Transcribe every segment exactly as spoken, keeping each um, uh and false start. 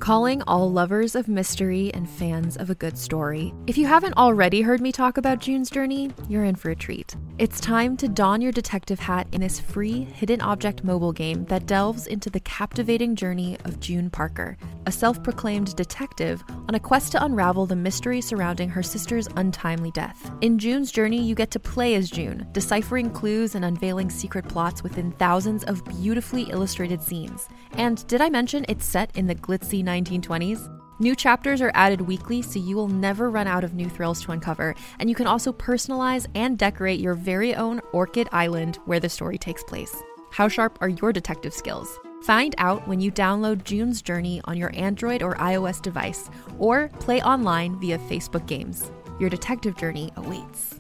Calling all lovers of mystery and fans of a good story. If you haven't already heard me talk about June's Journey, you're in for a treat. It's time to don your detective hat in this free hidden object mobile game that delves into the captivating journey of June Parker, a self-proclaimed detective on a quest to unravel the mystery surrounding her sister's untimely death. In June's Journey, you get to play as June, deciphering clues and unveiling secret plots within thousands of beautifully illustrated scenes. And did I mention it's set in the glitzy nineteen twenties? New chapters are added weekly, so you will never run out of new thrills to uncover, and you can also personalize and decorate your very own Orchid Island where the story takes place. How sharp are your detective skills? Find out when you download June's Journey on your Android or iOS device, or play online via Facebook Games. Your detective journey awaits.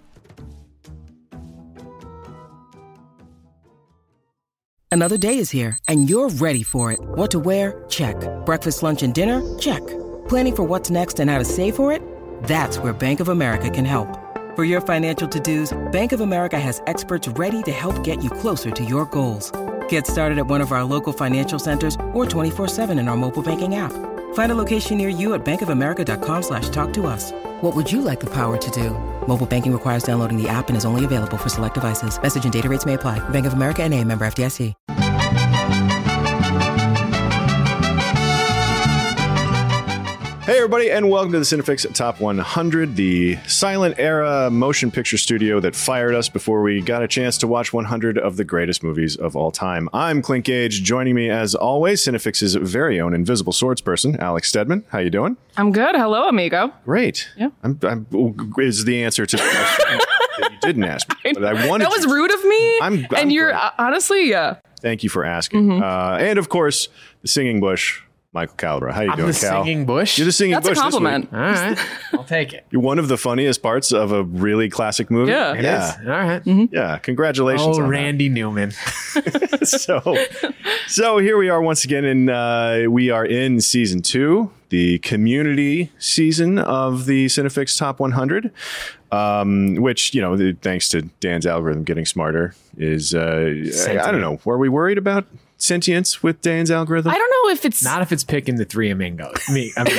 Another day is here, and you're ready for it. What to wear? Check. Breakfast, lunch, and dinner? Check. Planning for what's next and how to save for it? That's where Bank of America can help. For your financial to-dos, Bank of America has experts ready to help get you closer to your goals. Get started at one of our local financial centers or twenty-four seven in our mobile banking app. Find a location near you at bankofamerica.com slash talk to us. What would you like the power to do? Mobile banking requires downloading the app and is only available for select devices. Message and data rates may apply. Bank of America N A, member F D I C. Hey everybody, and welcome to the Cinefix Top one hundred, the silent era motion picture studio that fired us before we got a chance to watch one hundred of the greatest movies of all time. I'm Clint Gage. Joining me as always, Cinefix's very own invisible swords person, Alex Stedman. How you doing? I'm good. Hello, amigo. Great. Yeah. I'm, I'm, is the answer to the question that you didn't ask me, but I wanted That was to. rude of me. I'm, I'm and you're great. uh, honestly, yeah. Thank you for asking. Mm-hmm. Uh, and of course, the singing bush, Michael Calabra. How you I'm doing, the Cal? singing bush. You're the singing That's bush. a compliment. All right, I'll take it. You're one of the funniest parts of a really classic movie. Yeah. It yeah. is. All right. Mm-hmm. Yeah, congratulations. Oh, on Randy Newman. that. so, so here we are once again, and uh, we are in season two, the community season of the Cinefix Top one hundred, um, which, you know, thanks to Dan's algorithm getting smarter, is, uh, I, I don't know, were we worried about sentience with Dan's algorithm? I don't know if it's. Not if it's picking the three amigos. Me, I mean,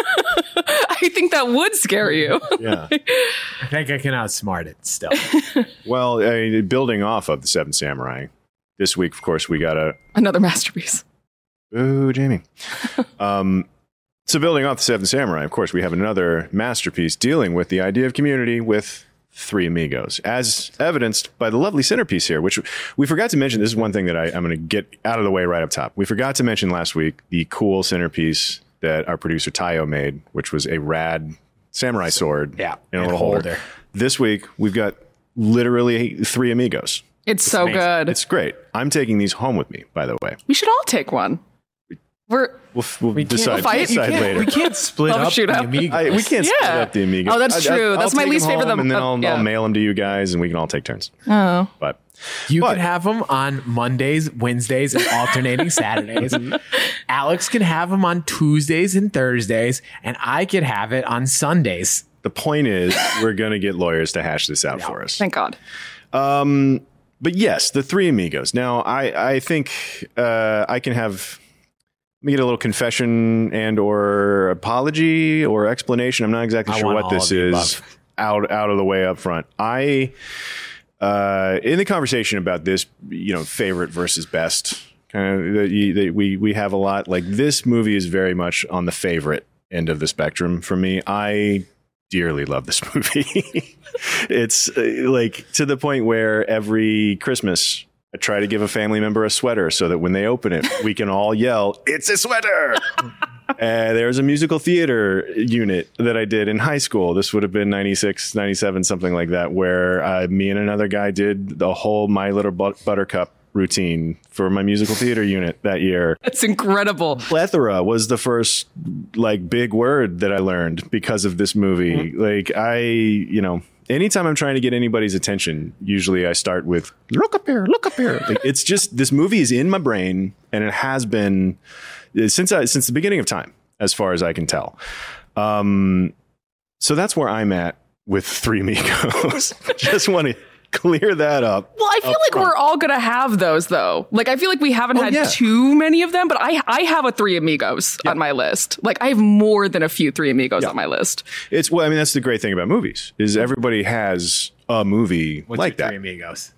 I think that would scare you. Yeah. I think I can outsmart it still. Well, I mean, building off of the Seven Samurai, this week, of course, we got a Another masterpiece. Ooh, Jamie. um, so building off the Seven Samurai, of course, we have another masterpiece dealing with the idea of community with three amigos, as evidenced by the lovely centerpiece here, which we forgot to mention. This is one thing that I, I'm going to get out of the way right up top. We forgot to mention last week the cool centerpiece that our producer Tayo made, which was a rad samurai sword Yeah, in a and little holder. holder. This week, we've got literally three amigos. It's, so amazing. good. It's great. I'm taking these home with me, by the way. we should all take one. We're. We'll, we'll We can't- decide, We'll fight. decide You can't- later. We can't split Love a up the shootout. amigos. I, we can't split Yeah. up the amigos. Oh, that's I- I- true. I'll That's my take least them favorite home, of- and then of- I'll, yeah. I'll mail them to you guys, and we can all take turns. Oh. But You But- can have them on Mondays, Wednesdays, and alternating Saturdays. Alex can have them on Tuesdays and Thursdays, and I can have it on Sundays. the point is, we're going to get lawyers to hash this out for us. Thank God. Um, but yes, the three amigos. Now, I, I think uh, I can have. Let me get a little confession and or apology or explanation. I'm not exactly I sure want what all this of the is. above. Out out of the way up front. I uh, in the conversation about this, you know, favorite versus best, kind of that you- that we we have a lot. Like this movie is very much on the favorite end of the spectrum for me. I dearly love this movie. It's uh, like to the point where every Christmas I try to give a family member a sweater so that when they open it, we can all yell, "It's a sweater!" uh, there's a musical theater unit that I did in high school. This would have been ninety-six, ninety-seven, something like that, where uh, me and another guy did the whole My Little But- Buttercup routine for my musical theater unit that year. That's incredible. Plethora was the first like big word that I learned because of this movie. Mm-hmm. Like I, you know, anytime I'm trying to get anybody's attention, usually I start with look up here, look up here. Like it's just this movie is in my brain and it has been since I, since the beginning of time, as far as I can tell. Um, so that's where I'm at with Three Amigos. Just want to clear that up. Well, I feel like front. we're all gonna have those though. Like I feel like we haven't Oh, had yeah. too many of them, but I I have a Three Amigos Yeah. on my list. Like I have more than a few Three Amigos Yeah. on my list. It's well, I mean, that's the great thing about movies is everybody has a movie What's like your that. Three Amigos?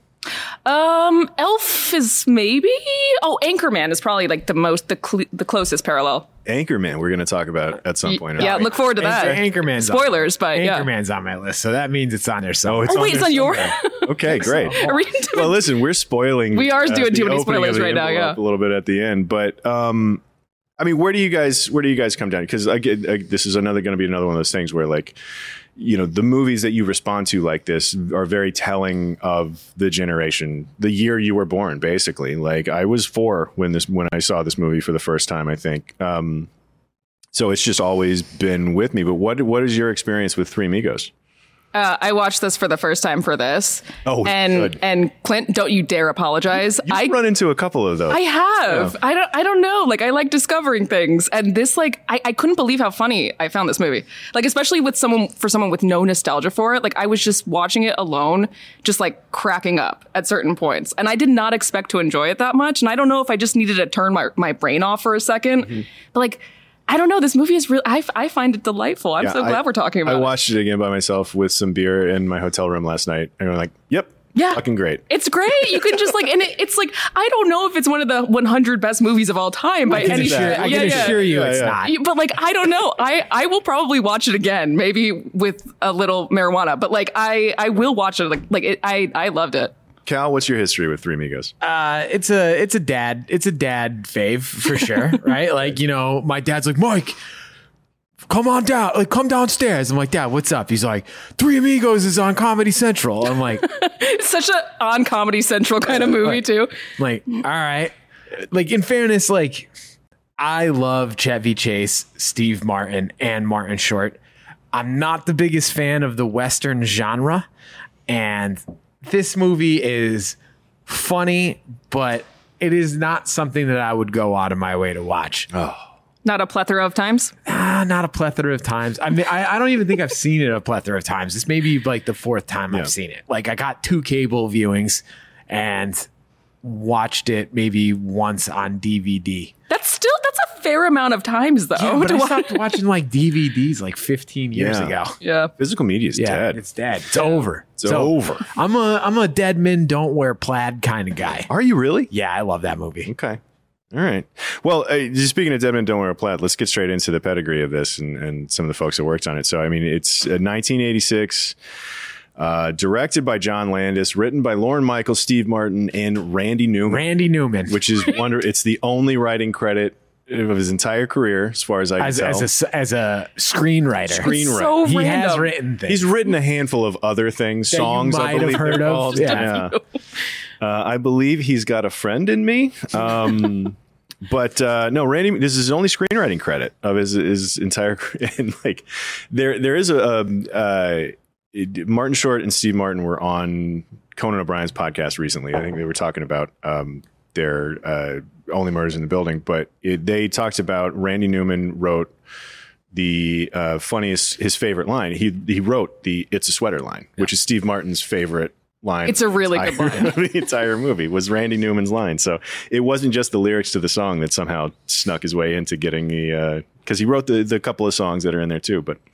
Um, Elf is maybe. Oh, Anchorman is probably like the most the cl- the closest parallel. Anchorman, we're going to talk about at some point. Yeah, look forward to that. Anchor- Anchorman's on- Spoilers, but yeah. Anchorman's on my list, so that means it's on there. So it's Oh wait, it's on your. Okay, great. Are we doing- Well, listen, we're spoiling. We are doing the too many opening spoilers of the right now, envelope yeah. a little bit at the end, but um, I mean, where do you guys where do you guys come down? Because I get I, this is another going to be another one of those things where like. You know, the movies that you respond to like this are very telling of the generation, the year you were born, basically. Like I was four when this when I saw this movie for the first time, I think. Um, so it's just always been with me. But what what is your experience with Three Amigos? Uh, I watched this for the first time for this. Oh, and good. and Clint, don't you dare apologize. You've I run into a couple of those. I have. Yeah. I don't. I don't know. Like I like discovering things, and this like I, I couldn't believe how funny I found this movie. Like especially with someone for someone with no nostalgia for it. Like I was just watching it alone, just like cracking up at certain points, and I did not expect to enjoy it that much. And I don't know if I just needed to turn my my brain off for a second, Mm-hmm. but like. I don't know. This movie is real. I, I find it delightful. I'm Yeah, so glad I- we're talking about I it. watched it again by myself with some beer in my hotel room last night, and I'm like, "Yep, Yeah. fucking great." It's great. You can just like, and it, it's like, I don't know if it's one of the one hundred best movies of all time by I can any assure, stretch. I Yeah, can yeah. assure you Yeah, it's yeah. not. You- But like, I don't know. I, I will probably watch it again, maybe with a little marijuana. But like, I, I will watch it. Like, like it, I, I loved it. Cal, what's your history with Three Amigos? Uh, it's a it's a dad it's a dad fave for sure, right? Like you know, my dad's like, Mike, come on down, like come downstairs. I'm like, Dad, what's up? He's like, Three Amigos is on Comedy Central. I'm like, It's such a on Comedy Central kind of movie too. I'm like, all right. Like in fairness, like I love Chevy Chase, Steve Martin, and Martin Short. I'm not the biggest fan of the Western genre, and this movie is funny, but it is not something that I would go out of my way to watch. Not a plethora of times. Ah, not a plethora of times. I mean, I, I don't even think I've seen it a plethora of times. This may be like the fourth time Yeah. I've seen it. Like I got two cable viewings and watched it maybe once on D V D. That's still that's a fair amount of times though. Yeah, but to I watch. stopped watching like D V Ds like fifteen years Yeah. ago. Yeah. Physical media is Yeah, dead. it's dead. It's over. It's over. I'm a I'm a dead men don't wear plaid kind of guy. Are you really? Yeah, I love that movie. Okay. All right. Well, uh, just speaking of Dead Men Don't Wear a Plaid, let's get straight into the pedigree of this and, and some of the folks that worked on it. So, I mean, it's uh, nineteen eighty-six, uh, directed by John Landis, written by Lorne Michaels, Steve Martin, and Randy Newman, Randy Newman, which is wonder. It's the only writing credit of his entire career, as far as I can as tell. as a as a screenwriter. Screen- It's so he random. has written things. He's written a handful of other things, That you songs I might have believe heard they're of. called. Yeah. Uh, I believe he's got a friend in me. Um, but uh, no, Randy, this is his only screenwriting credit of his his entire. And like, there there is a um, uh, it- Martin Short and Steve Martin were on Conan O'Brien's podcast recently. I think they were talking about um, their uh, Only Murders in the Building, but it, they talked about Randy Newman wrote the uh, funniest, his favorite line. He he wrote the "It's a Sweater" line, which is Steve Martin's favorite line. It's a really good entire- line. The entire movie was Randy Newman's line. So it wasn't just the lyrics to the song that somehow snuck his way into getting the because he wrote the the couple of songs that are in there too. But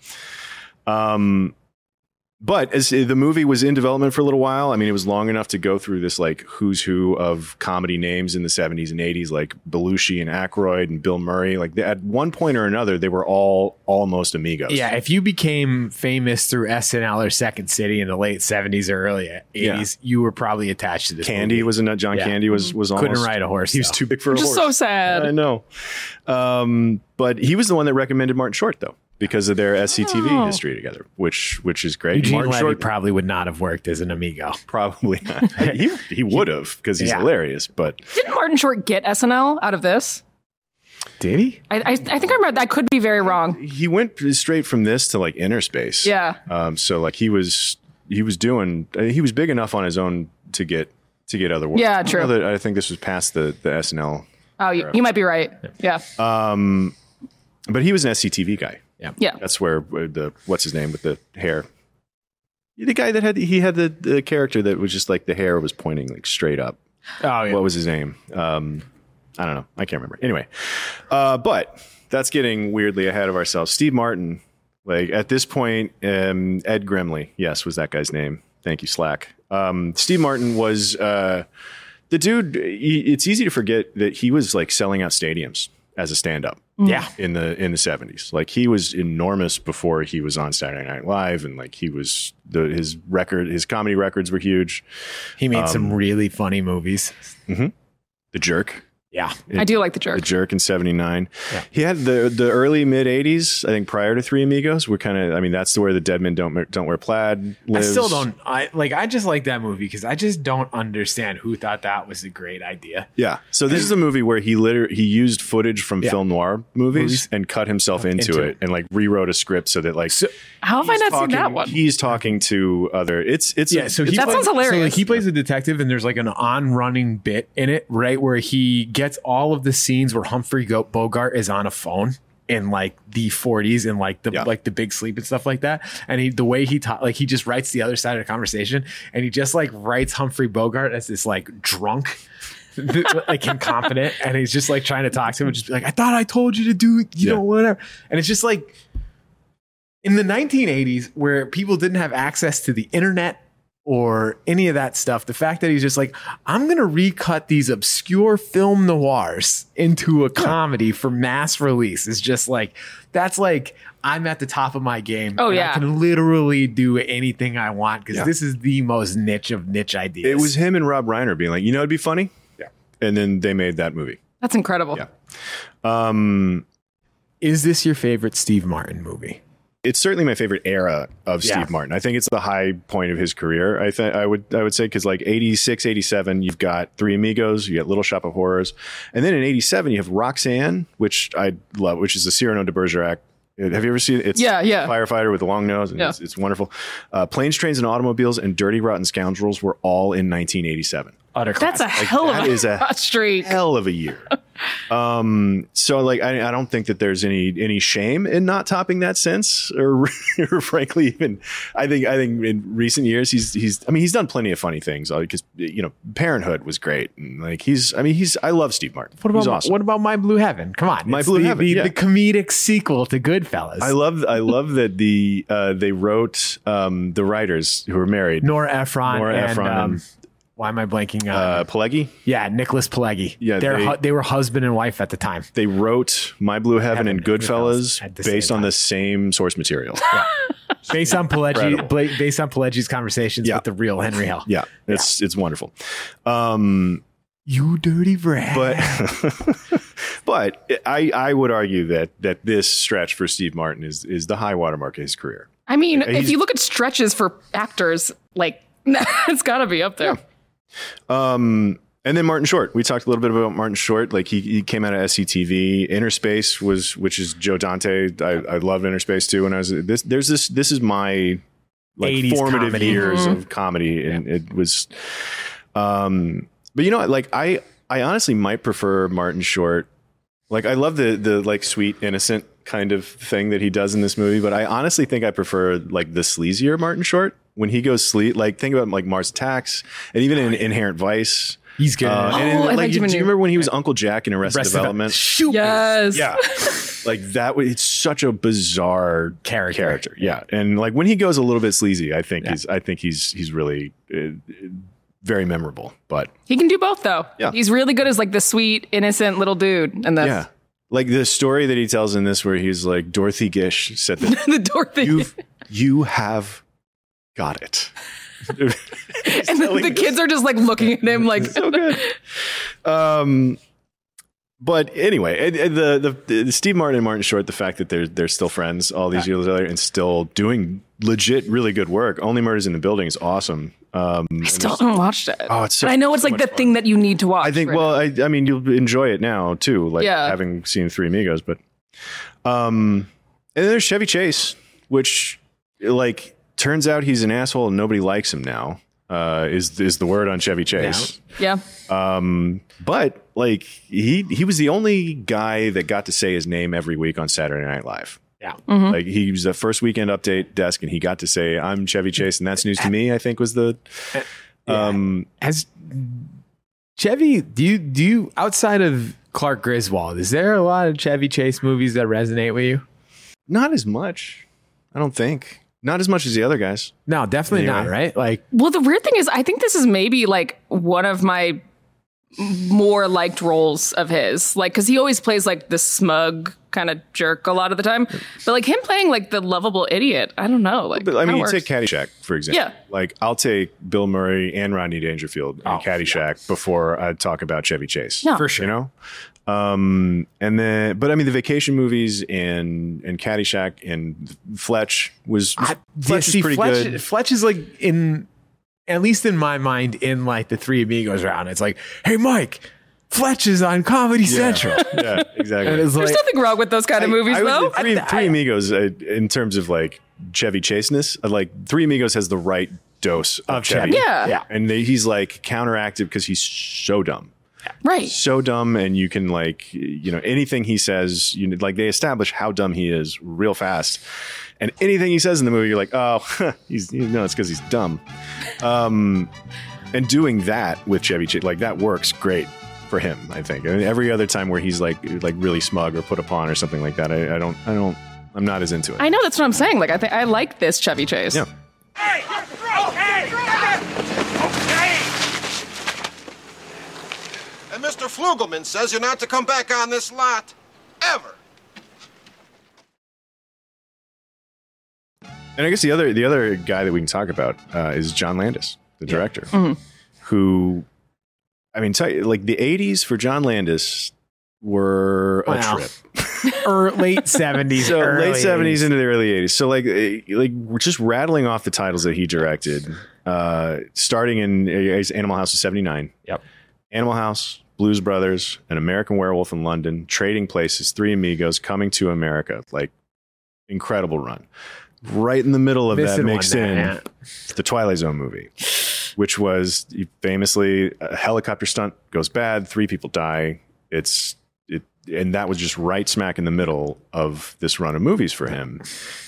um. But as the movie was in development for a little while, I mean, it was long enough to go through this like who's who of comedy names in the seventies and eighties, like Belushi and Aykroyd and Bill Murray. Like they, at one point or another, they were all almost amigos. Yeah, if you became famous through S N L or Second City in the late seventies or early eighties, you were probably attached to this Candy movie. was in John Yeah. Candy was was almost Couldn't ride a horse, He was though. too big for a Which is horse. so sad. I know. Um, but he was the one that recommended Martin Short though, because of their S C T V Oh. history together, which which is great. Eugene Martin Levy Short probably would not have worked as an amigo. probably not. he he would have because he's Yeah. hilarious, but Didn't Martin Short get S N L out of this? Did he? I, I, I think I remember that. Could be very wrong. he went straight from this to like Inner Space. Yeah. Um, so like he was he was doing uh, he was big enough on his own to get to get other work. Yeah, true. I know that- I think this was past the the S N L, Oh, you, you might be right. Yeah. but he was an S C T V guy. Yeah. That's where uh, the what's his name with the hair. The guy that had he had the, the character that was just like the hair was pointing like straight up. Oh, yeah. What was his name? Um, I don't know. I can't remember. Anyway, uh, but that's getting weirdly ahead of ourselves. Steve Martin, like at this point, um, Ed Grimley, yes, was that guy's name. Thank you, Slack. Um, Steve Martin was uh, the dude. He, it's easy to forget that he was like selling out stadiums as a stand-up. Yeah. In the in the seventies. Like he was enormous before he was on Saturday Night Live, and like he was the his record his comedy records were huge. He made Um, some really funny movies. The Jerk. Yeah. I do like The Jerk. The Jerk in seventy-nine. Yeah. He had the the early mid eighties, I think prior to Three Amigos, were kind of I mean that's where the Dead Men Don't Don't Wear Plaid lives. I still don't I like I just like that movie because I just don't understand who thought that was a great idea. Yeah. So this is a movie where he literally he used footage from Yeah. film noir movies, Movies. and cut himself into, Into it, it. and like rewrote a script so that like So, How have I he's not talking, seen that one? He's talking to other it's it's yeah, so he That plays- sounds hilarious. So like he plays a detective, and there's like an on-running bit in it, right, where he gets all of the scenes where Humphrey Go- Bogart is on a phone in like the forties and like the Yeah. like the Big Sleep and stuff like that, and he the way he ta- like he just writes the other side of the conversation, and he just like writes Humphrey Bogart as this like drunk. Like incompetent, and he's just like trying to talk to him and just be like, I thought I told you to do, you Yeah. know, whatever. And it's just like in the nineteen eighties where people didn't have access to the internet or any of that stuff, the fact that he's just like, I'm going to recut these obscure film noirs into a comedy for mass release is just like, that's like, I'm at the top of my game. Oh, and yeah. I can literally do anything I want because Yeah. this is the most niche of niche ideas. it was him and Rob Reiner being like, you know, it'd be funny. Yeah. And then they made that movie. That's incredible. Yeah. Um, Is this your favorite Steve Martin movie? it's certainly my favorite era of Yeah. Steve Martin. I think it's the high point of his career. I think I would I would say because like eighty-six, eighty-seven, you've got Three Amigos, you got Little Shop of Horrors, and then in eighty-seven you have Roxanne, which I love, which is a Cyrano de Bergerac. Have you ever seen it? It's Yeah, yeah. Firefighter with a long nose, and Yeah. it's, it's wonderful. Uh, Planes, Trains, and Automobiles and Dirty Rotten Scoundrels were all in nineteen eighty-seven. Utter That's a classic. hell of that a is a hot streak. Hell of a year. um, so like, I, I don't think that there's any any shame in not topping that since, or, or frankly, even I think I think in recent years he's he's I mean he's done plenty of funny things because you know Parenthood was great, and like he's I mean he's I love Steve Martin. What about he's awesome. what about My Blue Heaven? Come on, My it's Blue the, Heaven, the, yeah. the comedic sequel to Goodfellas. I love I love that the uh, they wrote um, the writers who were married. Nora Ephron, Nora and, Ephron um, and- why am I blanking on? Uh, Pileggi. yeah, Nicholas Pileggi. Yeah, They're they- hu- they were husband and wife at the time. They wrote My Blue Heaven, Heaven and and Goodfellas Goodfellas at the same based on time. the same source material. Based on Pileggi, Incredible. bla- based on Pileggi's conversations Yeah. with the real Henry Hill. Yeah, it's it's wonderful. Um, You dirty brat. but but I I would argue that that this stretch for Steve Martin is is the high watermark of his career. I mean, He's- if you look at stretches for actors, like it's got to be up there. Um, and then Martin Short. We talked a little bit about Martin Short. Like he, he came out of S C T V. Interspace was, which is Joe Dante. I, I loved Interspace too. When I was this, there's this. This is my like eighties formative comedy. years Mhm. of comedy, and it was. Um, but you know, like I, I honestly might prefer Martin Short. Like I love the the like sweet innocent kind of thing that he does in this movie, but I honestly think I prefer like the sleazier Martin Short when he goes sleaze. Like think about like Mars Attacks, and even in Inherent Vice. He's good. Uh, and in, Oh, I like, thought you, you do you knew. remember when he was Uncle Jack in Arrested Rest of it- Development? Shoot. Yes. Yeah, like that. was- It's such a bizarre Character. Character, yeah. And like when he goes a little bit sleazy, I think Yeah. he's. I think he's. He's really uh, very memorable. But He can do both, though. Yeah. He's really good as like the sweet, innocent little dude. And that's yeah, like the story that he tells in this, where he's like, Dorothy Gish said that the Dorothy. you've you have got it. and the, the kids are just like looking at him like, so good. Um, but anyway, it, it- the, the the Steve Martin and Martin Short, the fact that they're they're still friends all these years later and still doing legit, really good work. Only Murders in the Building is awesome. Um, I still haven't watched it. Oh, it's so- But I know it's so like much the fun. thing that you need to watch. I think. right Well, now. I, I mean, you'll enjoy it now too, like Yeah. having seen Three Amigos. But, um, and then there's Chevy Chase, which like turns out he's an asshole and nobody likes him now. Uh, is is the word on Chevy Chase? yeah. Um, but like he he was the only guy that got to say his name every week on Saturday Night Live. Yeah. Mm-hmm. Like he was a first weekend update desk, and he got to say, "I'm Chevy Chase," and that's news to me. I think was the. Um, As Chevy, do you do you outside of Clark Griswold? Is there a lot of Chevy Chase movies that resonate with you? not as much. I don't think. Not as much as the other guys. No, definitely Anyway. not. Right? Like, Well, the weird thing is, I think this is maybe like one of my more liked roles of his. Like, because he always plays like the smug kind of jerk a lot of the time. But like him playing like the lovable idiot, I don't know. Like, But I mean, you kinda take Caddyshack, for example. Yeah. Like, I'll take Bill Murray and Rodney Dangerfield in Oh, Caddyshack before I talk about Chevy Chase. Yeah. for sure. You know? Um, and then, but I mean, the vacation movies and, and Caddyshack and Fletch was, I, Fletch see, is pretty Fletch, good. Fletch is like in, at least in my mind, in like the Three Amigos round. It's like, hey, Mike, Fletch is on Comedy Central. Yeah, exactly. And it's There's like, nothing wrong with those kind of movies, I would- though. Three, I- Three Amigos, uh, in terms of like Chevy Chaseness, uh, like Three Amigos has the right dose of, Of Chevy. Chevy. Yeah. Yeah. And they, he's like counteractive because he's so dumb. Right. So dumb, and you can like, you know, anything he says, you know, like they establish how dumb he is real fast. And anything he says in the movie, you're like, oh, he's, you know, it's because he's dumb. Um, and doing that with Chevy Chase, like that works great for him, I think. I mean, every other time where he's like, like really smug or put upon or something like that, I, I don't, I don't, I'm not as into it. I know, that's what I'm saying. Like, I think I like this Chevy Chase. Yeah. Hey, okay, okay. And Mister Flugelman says you're not to come back on this lot, ever. And I guess the other, the other guy that we can talk about uh, is John Landis, the director, who, I mean, tell you, like the eighties for John Landis were a Wow. trip. or late seventies, So early late seventies eighties. into the early eighties. So like, eh, like we're just rattling off the titles that he directed, uh, starting in uh, Animal House of seventy-nine. Yep. Animal House, Blues Brothers, An American Werewolf in London, Trading Places, Three Amigos, Coming to America. Like, incredible run. Right in the middle of Missing that one mixed there, in yeah. the Twilight Zone movie, which was famously a helicopter stunt goes bad, three people die. It's it, and that was just right smack in the middle of this run of movies for him.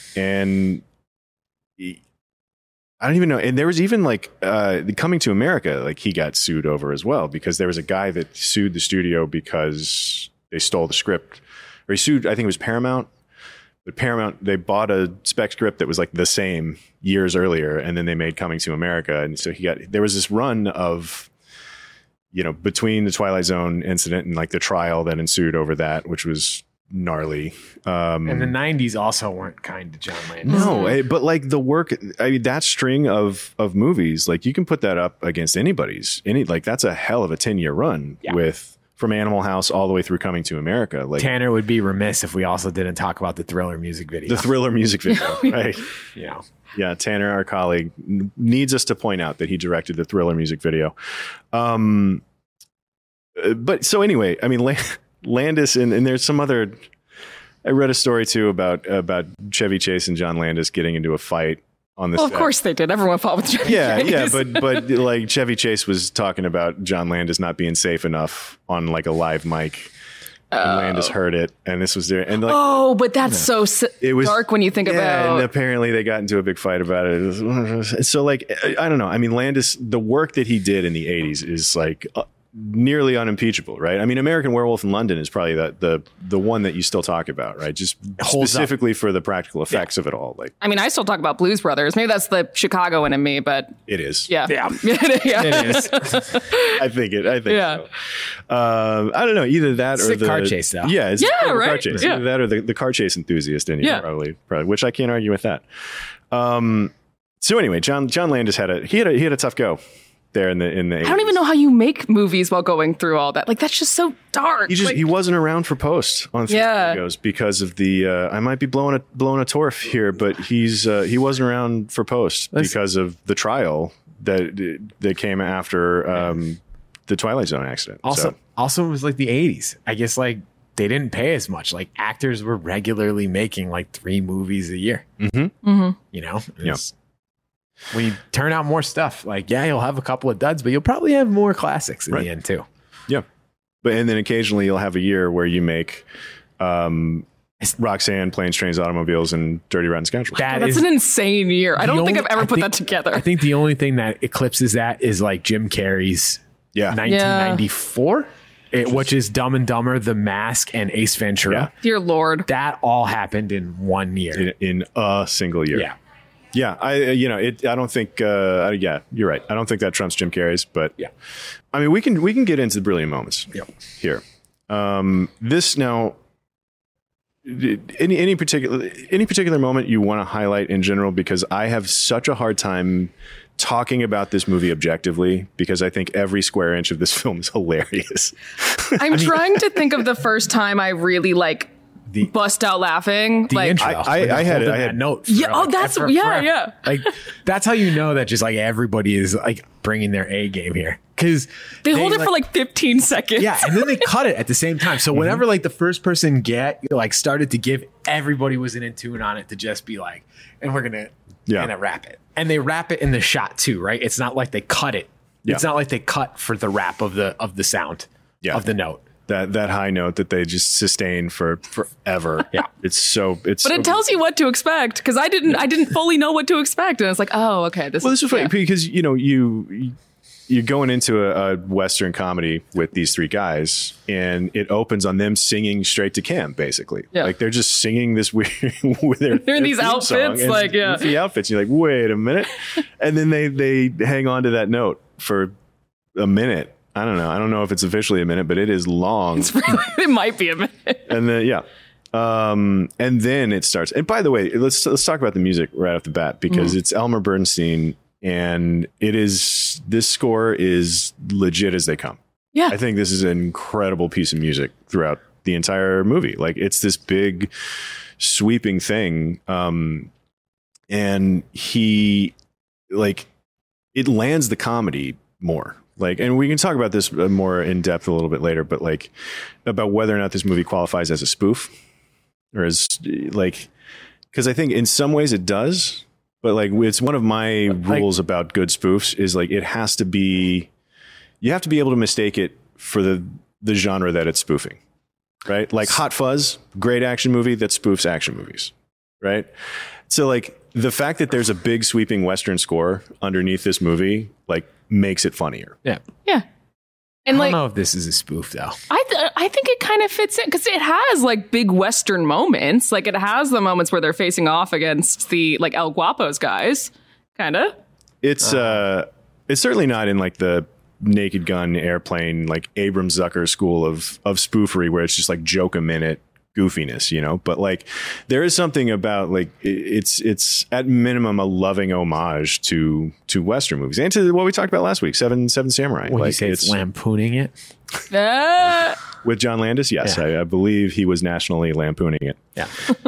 And he, I don't even know. And there was even like uh, the Coming to America, like he got sued over as well, because there was a guy that sued the studio because they stole the script, or he sued, I think it was Paramount. But Paramount, they bought a spec script that was like the same years earlier, and then they made Coming to America. And so he got, there was this run of, you know, between the Twilight Zone incident and like the trial that ensued over that, which was gnarly. Um, And the nineties also weren't kind to John Landis. no, eh, but like the work, I mean, that string of of movies, like you can put that up against anybody's. Any like that's a hell of a ten year run Yeah. with from Animal House all the way through Coming to America. Like Tanner would be remiss if we also didn't talk about the Thriller music video. the Thriller music video, right? you know, Yeah, Tanner, our colleague, n- needs us to point out that he directed the Thriller music video. Um, uh, but so anyway, I mean, La- Landis, and, and there's some other. I read a story too about about Chevy Chase and John Landis getting into a fight on the Well, of set. course they did. Everyone fought with Chevy Yeah, Chase. yeah, but but like Chevy Chase was talking about John Landis not being safe enough on like a live mic, and Landis heard it, and this was there, and like. Oh, but that's so s- It was dark when you think yeah, about. and apparently they got into a big fight about it. So like I I don't know. I mean, Landis, the work that he did in the eighties is like uh, nearly unimpeachable, right? I mean, American Werewolf in London is probably the the the one that you still talk about, right? Just holds up. specifically for the practical effects of it all. Like I mean, I still talk about Blues Brothers. Maybe that's the Chicagoan in me, but it is. yeah, Yeah. yeah. it is. I think it. I think Yeah. so. Um, I don't know. Either that or Sick the car chase, though. Yeah, it's Yeah, kind of a car right? chase. Yeah. Either that or the, the car chase enthusiast in you, Yeah. probably, probably. Which I can't argue with that. Um, so anyway, John John Landis had a he had a he had a tough go there in the in the. I don't even know how you make movies while going through all that. Like that's just so dark. He just Like, he wasn't around for post on Three Yeah. Amigos because of the. Uh, I might be blowing a blowing a torf here, but he's uh, he wasn't around for post Let's- because of the trial that that came after um, the Twilight Zone accident. Also, So, also it was like the eighties. I guess like they didn't pay as much. Like actors were regularly making like three movies a year. Mhm. You know, Yeah. It's- when you turn out more stuff, like yeah, you'll have a couple of duds, but you'll probably have more classics in Right. the end too. yeah, but and then occasionally you'll have a year where you make. Um, Roxanne, Planes, Trains, Automobiles, and Dirty Rotten Scoundrels. That That's is an insane year. I the don't only- think I've ever I put think- that together. I think the only thing that eclipses that is like Jim Carrey's Yeah. nineteen ninety-four, it- which is Dumb and Dumber, The Mask, and Ace Ventura. Yeah. Dear Lord. That all happened in one year. in, in a single year. Yeah. Yeah, I uh, you know it. I don't think. Uh, yeah, you're right. I don't think that trumps Jim Carrey's. But Yeah. I mean, we can we can get into the brilliant moments Yeah. here. Um, this now. Any any particular any particular moment you want to highlight in general? Because I have such a hard time talking about this movie objectively because I think every square inch of this film is hilarious. I'm trying to think of the first time I really like The- bust out laughing. The like intro. I- I- when they're I had it- holding I that had- note. for, Yeah, oh, like, that's- ever- yeah, forever. yeah. Like that's how you know that just like everybody is like bringing their A game here because they hold it for like fifteen seconds. yeah, and then they cut it at the same time. So whenever like the first person get like started to give, everybody was in tune on it to just be like, and we're gonna Yeah. gonna wrap it, and they wrap it in the shot too, right? It's not like they cut it. Yeah. It's not like they cut for the wrap of the of the sound Yeah. of the note. that that high note that they just sustain for forever. Yeah. it's so it's. But so it tells you what to expect because I didn't I didn't fully know what to expect. And it's like, oh, okay. This Well, this is is funny yeah. because you know you you're going into a, a Western comedy with these three guys, and it opens on them singing straight to cam, basically. Yeah. Like they're just singing this weird with their, They're in their these theme outfits, song and like, yeah. goofy outfits. You're like, wait a minute, and then they they hang on to that note for a minute. I don't know. I don't know if it's officially a minute, but it is long. it might be a minute. And then yeah, um, and then it starts. And by the way, let's let's talk about the music right off the bat because it's Elmer Bernstein, and it is this score is legit as they come. Yeah. I think this is an incredible piece of music throughout the entire movie. Like it's this big sweeping thing, um, and he like it lands the comedy more. Like, and we can talk about this more in depth a little bit later, but like about whether or not this movie qualifies as a spoof or as like, because I think in some ways it does, but like it's one of my rules about good spoofs is like it has to be, you have to be able to mistake it for the the genre that it's spoofing, right? Like Hot Fuzz, great action movie that spoofs action movies, right? So like the fact that there's a big sweeping Western score underneath this movie, like makes it funnier. Yeah. Yeah. I And don't like know if this is a spoof though. I th- I think it kind of fits in because it has like big Western moments. Like it has the moments where they're facing off against the like El Guapos guys, kind of. It's uh, it's certainly not in like the Naked Gun, Airplane, like Abram Zucker school of of spoofery where it's just like joke a minute goofiness, you know. But like there is something about like it- it's it's at minimum a loving homage to to Western movies and to what we talked about last week, Seven Seven Samurai. When you like say it's lampooning it, Uh, with John Landis, yes, Yeah. I, I believe he was nationally lampooning it. yeah,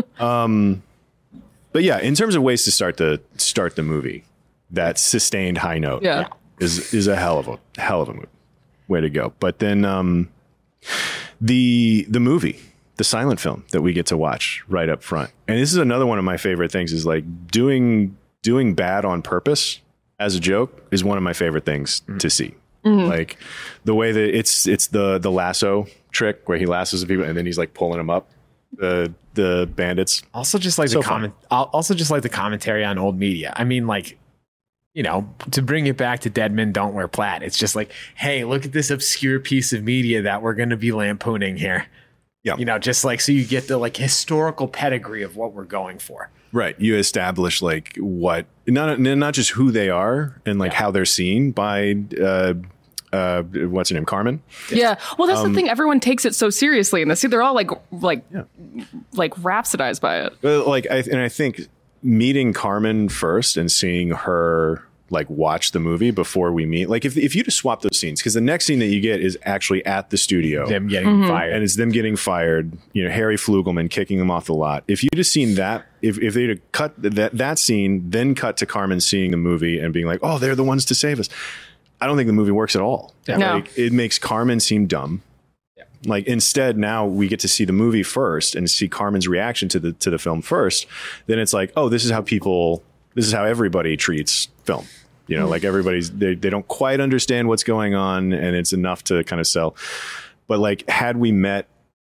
But yeah, in terms of ways to start the start the movie, that sustained high note Yeah. is is a hell of a hell of a move. Way to go. But then um, the the movie, the silent film that we get to watch right up front. And this is another one of my favorite things is like doing doing bad on purpose as a joke is one of my favorite things to see. Like the way that it's it's the the lasso trick where he lassos people and then he's like pulling them up. The the bandits. also just like So the comment, also just like the commentary on old media. I mean, like, you know, to bring it back to Dead Men Don't Wear Plaid, it's just like, hey, look at this obscure piece of media that we're going to be lampooning here. Yeah. You know, just like so you get the like historical pedigree of what we're going for. Right. You establish like what not not just who they are and like Yeah. how they're seen by uh uh what's her name? Carmen. yeah. Well, that's Um, the thing. Everyone takes it so seriously in this. See, they're all like like like rhapsodized by it. Well, like I and I think meeting Carmen first and seeing her like watch the movie before we meet. Like if if you just swap those scenes, because the next scene that you get is actually at the studio. Them getting Mm-hmm. fired. And it's them getting fired, you know, Harry Flugelman kicking them off the lot. If you just seen that, if, if they'd have cut that, that scene, then cut to Carmen seeing the movie and being like, oh, they're the ones to save us. I don't think the movie works at all. Yeah. No. Like it makes Carmen seem dumb. Like instead now we get to see the movie first and see Carmen's reaction to the to the film first. Then it's like, oh, this is how people, this is how everybody treats film. You know, like everybody's they they don't quite understand what's going on, and it's enough to kind of sell. But like, had we met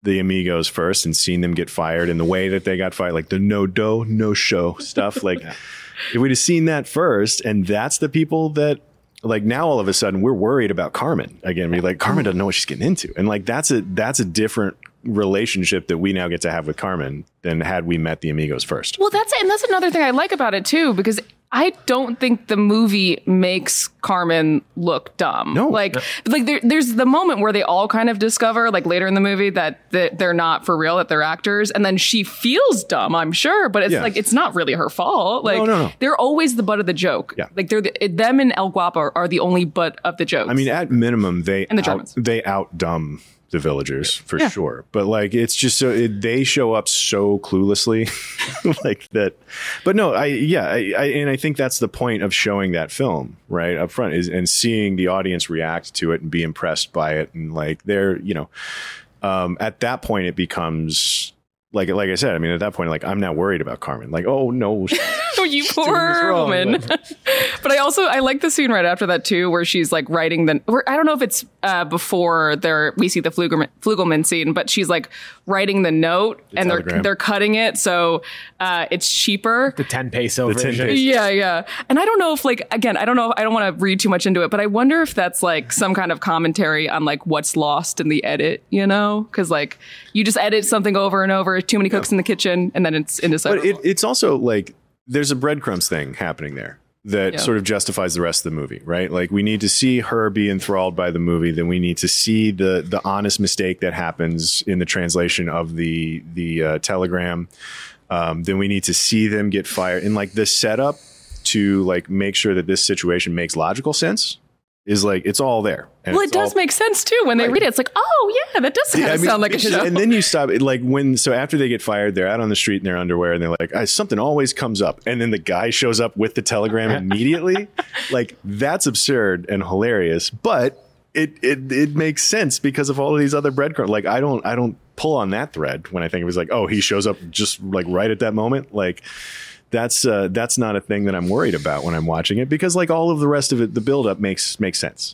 the Amigos first and seen them get fired in the way that they got fired, like the no dough, no show stuff. Like if we'd have seen that first, and that's the people that like now all of a sudden we're worried about Carmen again. We're like, Carmen doesn't know what she's getting into. And like, that's a, that's a different relationship that we now get to have with Carmen than had we met the Amigos first. Well, that's and that's another thing I like about it too, because I don't think the movie makes Carmen look dumb. No. Like, like there, there's the moment where they all kind of discover, like later in the movie, that, that they're not for real, that they're actors. And then she feels dumb, I'm sure, but it's Yeah. like, it's not really her fault. Like, No, no, no. they're always the butt of the joke. Yeah. Like, they're the, them and El Guapo are, are the only butt of the jokes. I mean, at minimum, they And the out, Germans. they out dumb the villagers for Yeah. sure. But like, it's just so it, they show up so cluelessly like that. But no, I, yeah. I, I, and I think that's the point of showing that film right up front is, and seeing the audience react to it and be impressed by it. And like, they're, you know, um, at that point it becomes like, like I said, I mean, at that point, like, I'm not worried about Carmen. Like, oh no. Oh, you doing this poor wrong. woman. But I also, I like the scene right after that too, where she's like writing the, where, I don't know if it's uh, before there, we see the Flugelman, Flugelman scene, but she's like writing the note and they're, telegram. they're cutting it. So uh, it's cheaper. The ten peso The ten version. peso. Yeah, yeah. And I don't know if like, again, I don't know, I don't want to read too much into it, but I wonder if that's like some kind of commentary on like what's lost in the edit, you know? Cause like you just edit something over and over, too many cooks in the kitchen, and then it's indecipherable. But it, it's also like there's a breadcrumbs thing happening there that Yeah. sort of justifies the rest of the movie, right? Like we need to see her be enthralled by the movie. Then we need to see the the honest mistake that happens in the translation of the the uh, telegram. Um, then we need to see them get fired. And like the setup to like make sure that this situation makes logical sense is like it's all there. And Well, it it's does all- make sense too when they read it. It's like, oh yeah, that does kind Yeah, of I mean, sound like a because- show. And then you stop it, like when so after they get fired, they're out on the street in their underwear, and they're like, "Ah, something always comes up, and then the guy shows up with the telegram immediately. Like that's absurd and hilarious, but it it it makes sense because of all of these other breadcrumbs. Like I don't I don't pull on that thread when I think it was like, oh, he shows up just like right at that moment, like. That's uh, that's not a thing that I'm worried about when I'm watching it because like all of the rest of it, the buildup makes makes sense.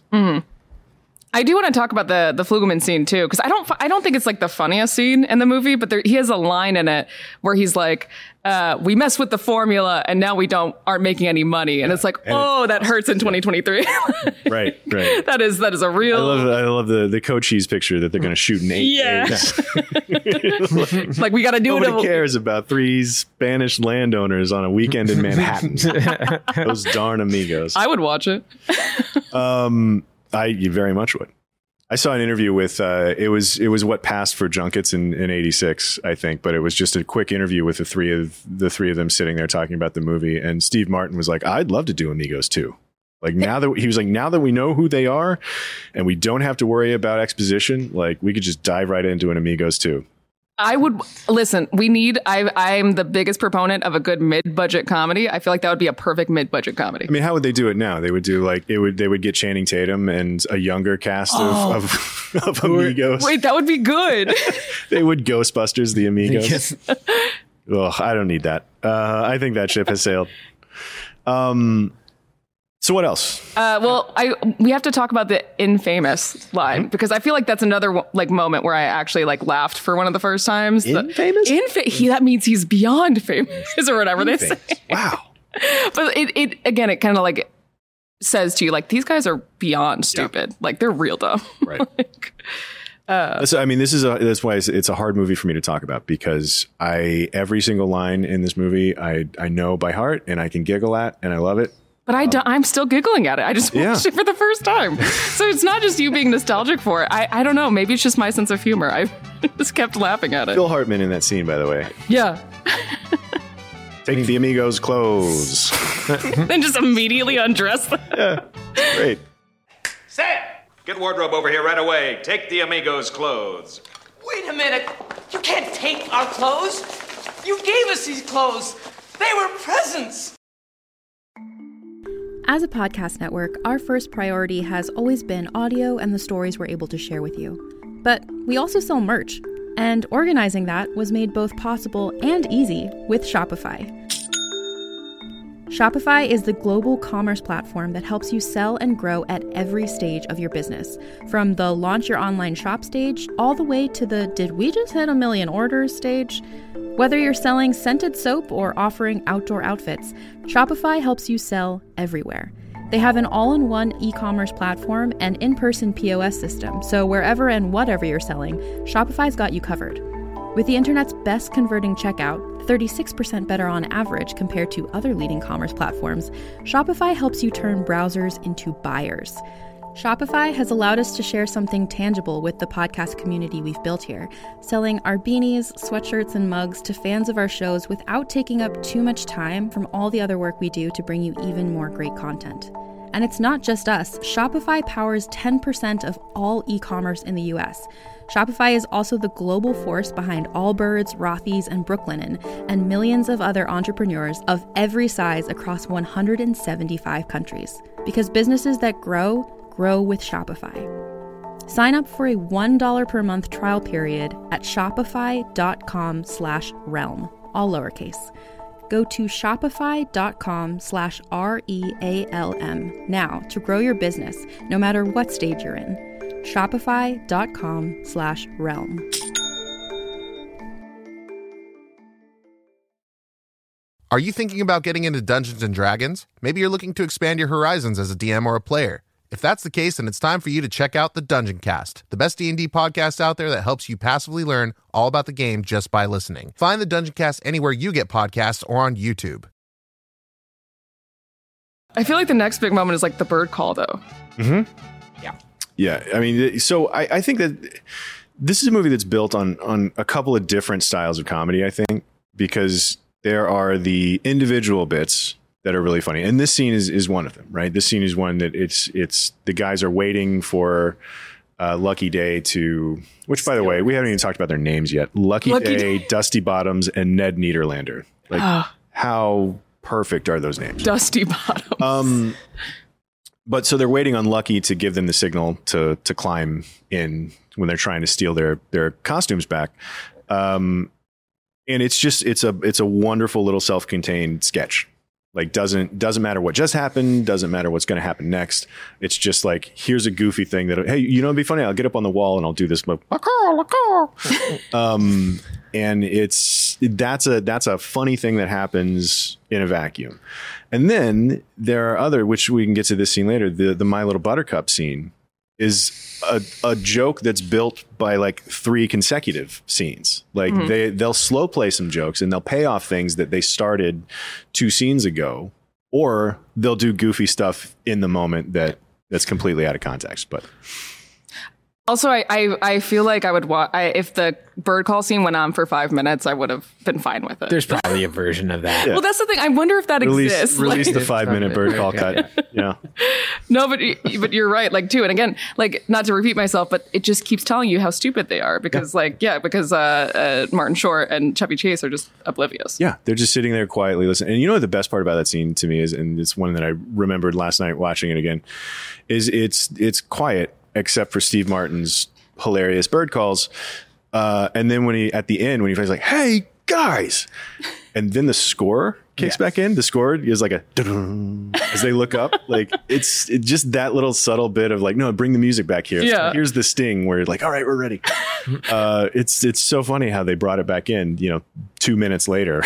I do want to talk about the the Flugelman scene too, because I don't I don't think it's like the funniest scene in the movie, but there, he has a line in it where he's like, uh, "We mess with the formula, and now we don't aren't making any money," and it's like, And oh, that hurts in twenty twenty-three. Right, right. That is that is a real. I love I love the the Cochise picture that they're going to shoot in eight Yeah. days. Like we got to do Nobody it. cares about three Spanish landowners on a weekend in Manhattan. Those darn amigos. I would watch it. I you very much would. I saw an interview with uh, it was it was what passed for junkets in, in eighty-six, I think, but it was just a quick interview with the three of the three of them sitting there talking about the movie. And Steve Martin was like, "I'd love to do Amigos too." Like now that he was like, now that we know who they are, and we don't have to worry about exposition, like we could just dive right into an Amigos too. I would listen. We need. I I'm the biggest proponent of a good mid-budget comedy. I feel like that would be a perfect mid-budget comedy. I mean, how would they do it now? They would do like it would. They would get Channing Tatum and a younger cast Oh. of, of of Amigos. Wait, that would be good. They would Ghostbusters the Amigos. Ugh, I don't need that. Uh, I think that ship has sailed. Um. So what else? Uh, well, I we have to talk about the infamous line because I feel like that's another like moment where I actually like laughed for one of the first times. The- Infamous? Infa- he, that means he's beyond famous or whatever they say. Wow. But it, it again, it kind of like says to you like these guys are beyond stupid. Like they're real dumb. Right. That's- I mean, this is a, that's why it's, it's a hard movie for me to talk about because I every single line in this movie I I know by heart and I can giggle at and I love it. But I do, I'm still giggling at it. I just Yeah. watched it for the first time. So it's not just you being nostalgic for it. I, I don't know. Maybe it's just my sense of humor. I just kept laughing at it. Phil Hartman in that scene, by the way. Yeah. Take the Amigos' clothes. Then just immediately undress them. Great. Sam! Get wardrobe over here right away. Take the Amigos' clothes. Wait a minute. You can't take our clothes. You gave us these clothes. They were presents. As a podcast network, our first priority has always been audio and the stories we're able to share with you. But we also sell merch, and organizing that was made both possible and easy with Shopify. Shopify is the global commerce platform that helps you sell and grow at every stage of your business. From the launch your online shop stage, all the way to the did we just hit a million orders stage? Whether you're selling scented soap or offering outdoor outfits, Shopify helps you sell everywhere. They have an all-in-one e-commerce platform and in-person P O S system, so wherever and whatever you're selling, Shopify's got you covered. With the internet's best converting checkout, thirty-six percent better on average compared to other leading commerce platforms, Shopify helps you turn browsers into buyers. Shopify has allowed us to share something tangible with the podcast community we've built here, selling our beanies, sweatshirts, and mugs to fans of our shows without taking up too much time from all the other work we do to bring you even more great content. And it's not just us. Shopify powers ten percent of all e-commerce in the U S. Shopify is also the global force behind Allbirds, Rothy's, and Brooklinen, and millions of other entrepreneurs of every size across one hundred seventy-five countries. Because businesses that grow, grow with Shopify. Sign up for a one dollar per month trial period at shopify.com slash realm, all lowercase. Go to shopify.com slash R-E-A-L-M now to grow your business, no matter what stage you're in. Shopify.com slash realm. Are you thinking about getting into Dungeons and Dragons? Maybe you're looking to expand your horizons as a D M or a player. If that's the case, then it's time for you to check out the Dungeon Cast, the best D and D podcast out there that helps you passively learn all about the game just by listening. Find the Dungeon Cast anywhere you get podcasts or on YouTube. I feel like the next big moment is like the bird call, though. Mm-hmm. Yeah. Yeah. I mean, so I, I think that this is a movie that's built on on a couple of different styles of comedy, I think, because there are the individual bits that are really funny. And this scene is, is one of them, right? This scene is one that it's, it's the guys are waiting for uh, Lucky Day to, which by the way, we haven't even talked about their names yet. Lucky, Lucky Day, Day, Dusty Bottoms, and Ned Niederlander. Like oh. How perfect are those names? Dusty Bottoms. Um, but so they're waiting on Lucky to give them the signal to, to climb in when they're trying to steal their, their costumes back. Um, and it's just, it's a, it's a wonderful little self-contained sketch. Like doesn't doesn't matter what just happened, doesn't matter what's going to happen next. It's just like, here's a goofy thing that, hey, you know, it'd be funny. I'll get up on the wall and I'll do this. um, and it's that's a that's a funny thing that happens in a vacuum. And then there are other, which we can get to this scene later. The the My Little Buttercup scene is a, a joke that's built by like three consecutive scenes. Like mm-hmm. they, they'll slow play some jokes and they'll pay off things that they started two scenes ago, or they'll do goofy stuff in the moment that that's completely out of context. But also, I, I, I feel like I would watch, I, if the bird call scene went on for five minutes, I would have been fine with it. There's probably a version of that. Yeah. Well, that's the thing. I wonder if that release, exists. Release like, the five minute bird call cut. Yeah. No, but but you're right. Like too, and again, like not to repeat myself, but it just keeps telling you how stupid they are because, yeah. like, yeah, because uh, uh, Martin Short and Chevy Chase are just oblivious. Yeah, they're just sitting there quietly listening. And you know what the best part about that scene to me is, and it's one that I remembered last night watching it again, is it's it's quiet except for Steve Martin's hilarious bird calls, uh, and then when he at the end when he's like, "Hey guys," and then the score kicks yes. back in. The score is like a as they look up. Like it's it just that little subtle bit of like, no, bring the music back here. Yeah. Here's the sting where you're like, all right, we're ready. uh, it's it's so funny how they brought it back in. You know, two minutes later.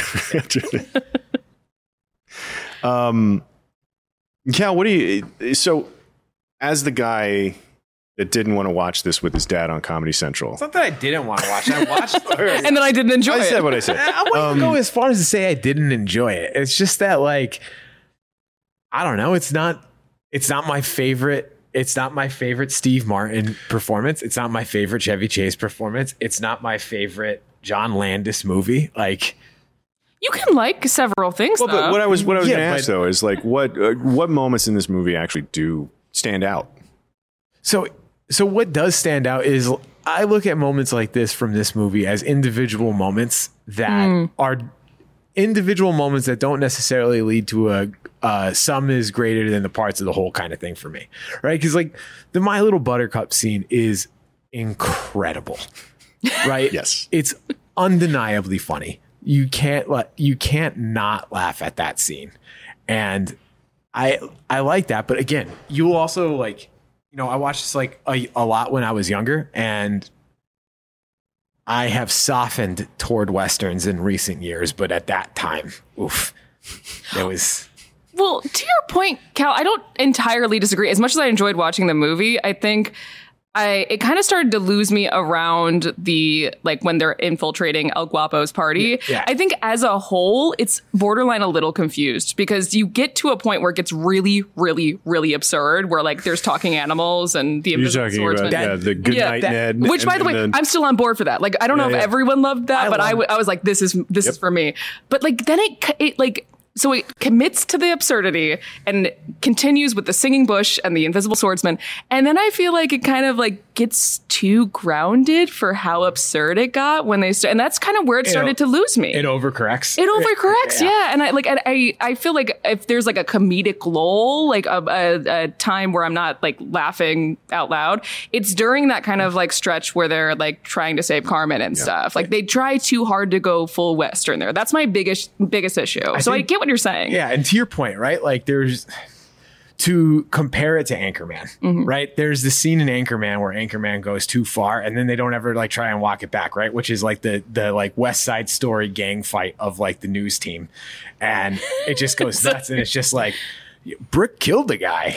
um, Cal, what do you? So, as the guy that didn't want to watch this with his dad on Comedy Central. It's not that I didn't want to watch it. I watched it. And then I didn't enjoy I it. I said what I said. I wouldn't um, go as far as to say I didn't enjoy it. It's just that, like, I don't know. It's not, it's not my favorite. It's not my favorite Steve Martin performance. It's not my favorite Chevy Chase performance. It's not my favorite John Landis movie. Like, you can like several things, well, though. But what I was, what I was yeah, going to ask, though, is like, what, uh, what moments in this movie actually do stand out? So, So what does stand out is I look at moments like this from this movie as individual moments that mm. are individual moments that don't necessarily lead to a uh, sum is greater than the parts of the whole kind of thing for me. Right. Because like the My Little Buttercup scene is incredible. Right. Yes. It's undeniably funny. You can't let you can't not laugh at that scene. And I I like that. But again, you will also like, you know, I watched this like a, a lot when I was younger, and I have softened toward Westerns in recent years. But at that time, oof, it was... Well, to your point, Cal, I don't entirely disagree. As much as I enjoyed watching the movie, I think I it kind of started to lose me around the, like, when they're infiltrating El Guapo's party. Yeah. I think as a whole, it's borderline a little confused because you get to a point where it gets really, really, really absurd, where, like, there's talking animals and the You're invisible talking swordsman. about yeah, the Good Yeah, Night that- Ned. Which, by and the way, then- I'm still on board for that. Like, I don't know Yeah, if yeah. everyone loved that, I but I, love- w- I was like, this is this Yep. is for me. But, like, then it, it like... So it commits to the absurdity and continues with the singing bush and the invisible swordsman. And then I feel like it kind of like gets too grounded for how absurd it got when they started. And that's kind of where it started to lose me. It overcorrects. It overcorrects, Yeah. yeah. And I like, and I, I feel like if there's like a comedic lull, like a, a, a time where I'm not like laughing out loud, it's during that kind of like stretch where they're like trying to save Carmen and stuff. Like they try too hard to go full Western there. That's my biggest, biggest issue. So I think- get what you're saying. Yeah, and to your point, right? Like there's to compare it to Anchorman, Mm-hmm. right? There's the scene in Anchorman where Anchorman goes too far and then they don't ever like try and walk it back, right? Which is like the the like West Side Story gang fight of like the news team. And it just goes nuts and it's just like Brick killed the guy.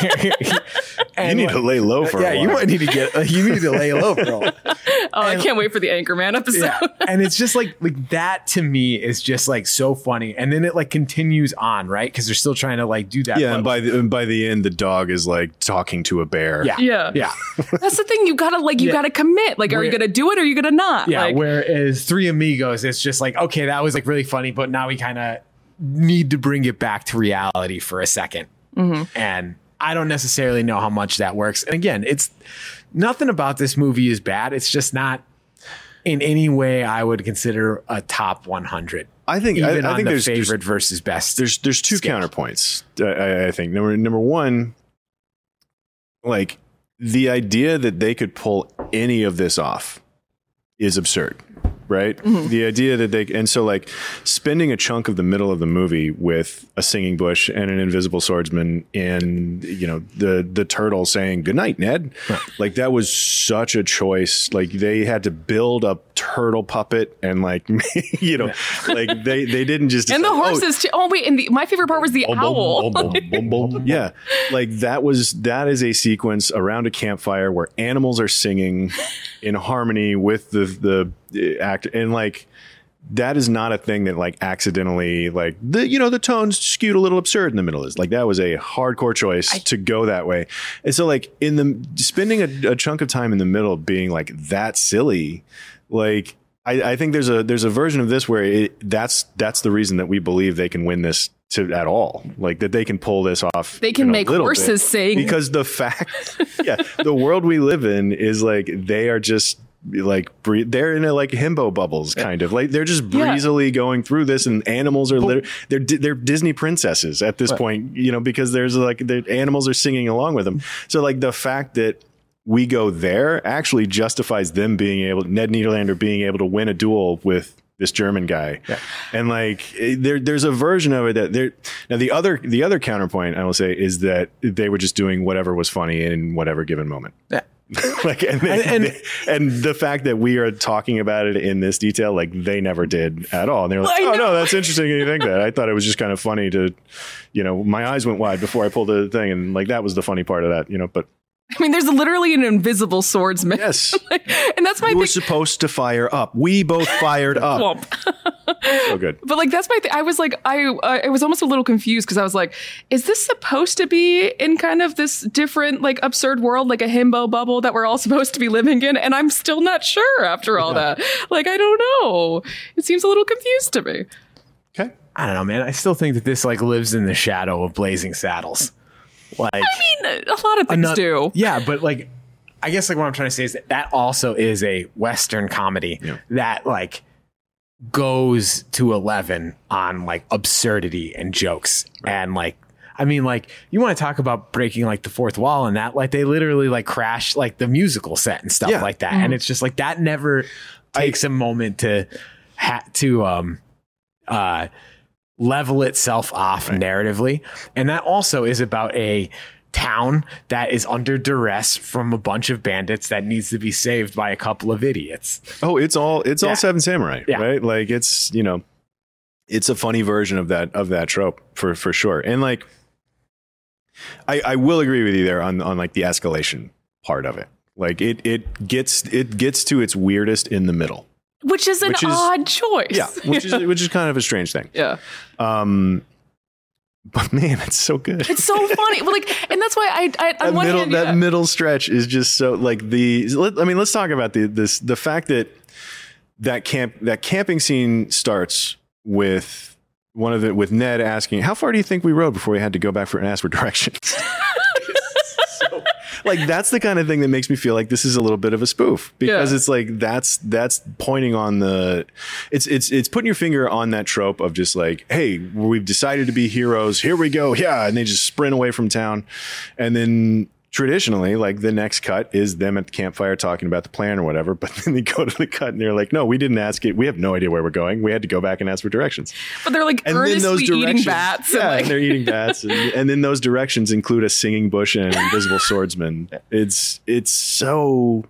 You need to lay low for yeah, a while. you might need to get uh, you need to lay low, bro. Oh, I can't wait for the Anchorman episode. Yeah. And it's just like like that to me is just like so funny. And then it like continues on, right? Because they're still trying to like do that. Yeah, but, and by the and by the end, the dog is like talking to a bear. yeah, Yeah. yeah. That's the thing. You gotta like, you Yeah. gotta commit. Like, are you Where- gonna do it or are you gonna not? Yeah, Like, whereas Three Amigos, it's just like, okay, that was like really funny, but now we kind of need to bring it back to reality for a second. And I don't necessarily know how much that works. And again, it's nothing about this movie is bad. It's just not in any way I would consider a top one hundred. I think I, Even I on think the there's favorite there's, versus best. there's there's two scale. counterpoints. I, I think number number one, like the idea that they could pull any of this off is absurd, right? The idea that they and so like spending a chunk of the middle of the movie with a singing bush and an invisible swordsman and you know the the turtle saying good night, Ned, like that was such a choice. Like they had to build a turtle puppet and like you know like they they didn't just and the decide, oh, horses too. Oh wait, and the, my favorite part was the Boom, owl. boom, boom, boom, boom, boom. Yeah. Like that was, that is a sequence around a campfire where animals are singing in harmony with the, the act. And like, that is not a thing that like accidentally, like the, you know, the tones skewed a little absurd in the middle is like, that was a hardcore choice I, to go that way. And so like in the spending a, a chunk of time in the middle being like that silly, like, I, I think there's a there's a version of this where it, that's that's the reason that we believe they can win this to at all, like that they can pull this off. They can in a make little horses bit. sing. Because the fact, yeah, the world we live in is like they are just like bre- they're in a like himbo bubbles kind of like they're just Yeah. breezily going through this, and animals are lit- they're Di- they're Disney princesses at this point, you know, because there's like the animals are singing along with them. So like the fact that we go there actually justifies them being able, Ned Niederlander being able to win a duel with this German guy. Yeah. And like eh, there, there's a version of it that there. Now the other, the other counterpoint I will say is that they were just doing whatever was funny in whatever given moment. Yeah. like and, they, And- and and the fact that we are talking about it in this detail, like they never did at all. And they're like, I oh know. no, that's interesting. You think that? I thought it was just kind of funny to, you know, my eyes went wide before I pulled the thing, and like that was the funny part of that, you know. But I mean, there's literally an invisible swordsman. yes, and that's my you were thing. supposed to fire up. We both fired up. Womp. So good. But like that's my thing. I was like, I uh, I was almost a little confused because I was like, is this supposed to be in kind of this different like absurd world, like a himbo bubble that we're all supposed to be living in? And I'm still not sure after all that. Like I don't know. It seems a little confused to me. Okay. I don't know, man. I still think that this like lives in the shadow of Blazing Saddles. Like, I mean, a lot of things ano- do. Yeah, but like, I guess like what I'm trying to say is that that also is a Western comedy Yeah. that like goes to eleven on like absurdity and jokes. And like, I mean, like you want to talk about breaking like the fourth wall and that, like they literally like crash like the musical set and stuff Yeah. like that. And it's just like that never takes a moment to ha- to um uh level itself off right. narratively. And that also is about a town that is under duress from a bunch of bandits that needs to be saved by a couple of idiots. Oh, it's all it's yeah. all Seven Samurai, yeah. right? Like it's, you know, it's a funny version of that of that trope for for sure. And like I, I will agree with you there on on like the escalation part of it. Like it it gets it gets to its weirdest in the middle. Which is an which is, odd choice. Yeah, which is which is kind of a strange thing. Yeah. Um But man, it's so good. It's so funny. Well, like, and that's why I, I that, one middle, hand, that yeah. middle stretch is just so like the. Let, I mean, let's talk about the this the fact that that camp that camping scene starts with one of the with Ned asking, "How far do you think we rode before we had to go back for and ask for directions?" so, like that's the kind of thing that makes me feel like this is a little bit of a spoof because yeah. it's like that's that's pointing on the it's it's it's putting your finger on that trope of just like, hey, we've decided to be heroes, here we go, yeah, and they just sprint away from town. And then traditionally, like the next cut is them at the campfire talking about the plan or whatever, but then they go to the cut and they're like, no, we didn't ask it, we have no idea where we're going, we had to go back and ask for directions. But they're like and earnestly eating bats. Yeah, and, like- and they're eating bats, and, and then those directions include a singing bush and an invisible swordsman. It's it's so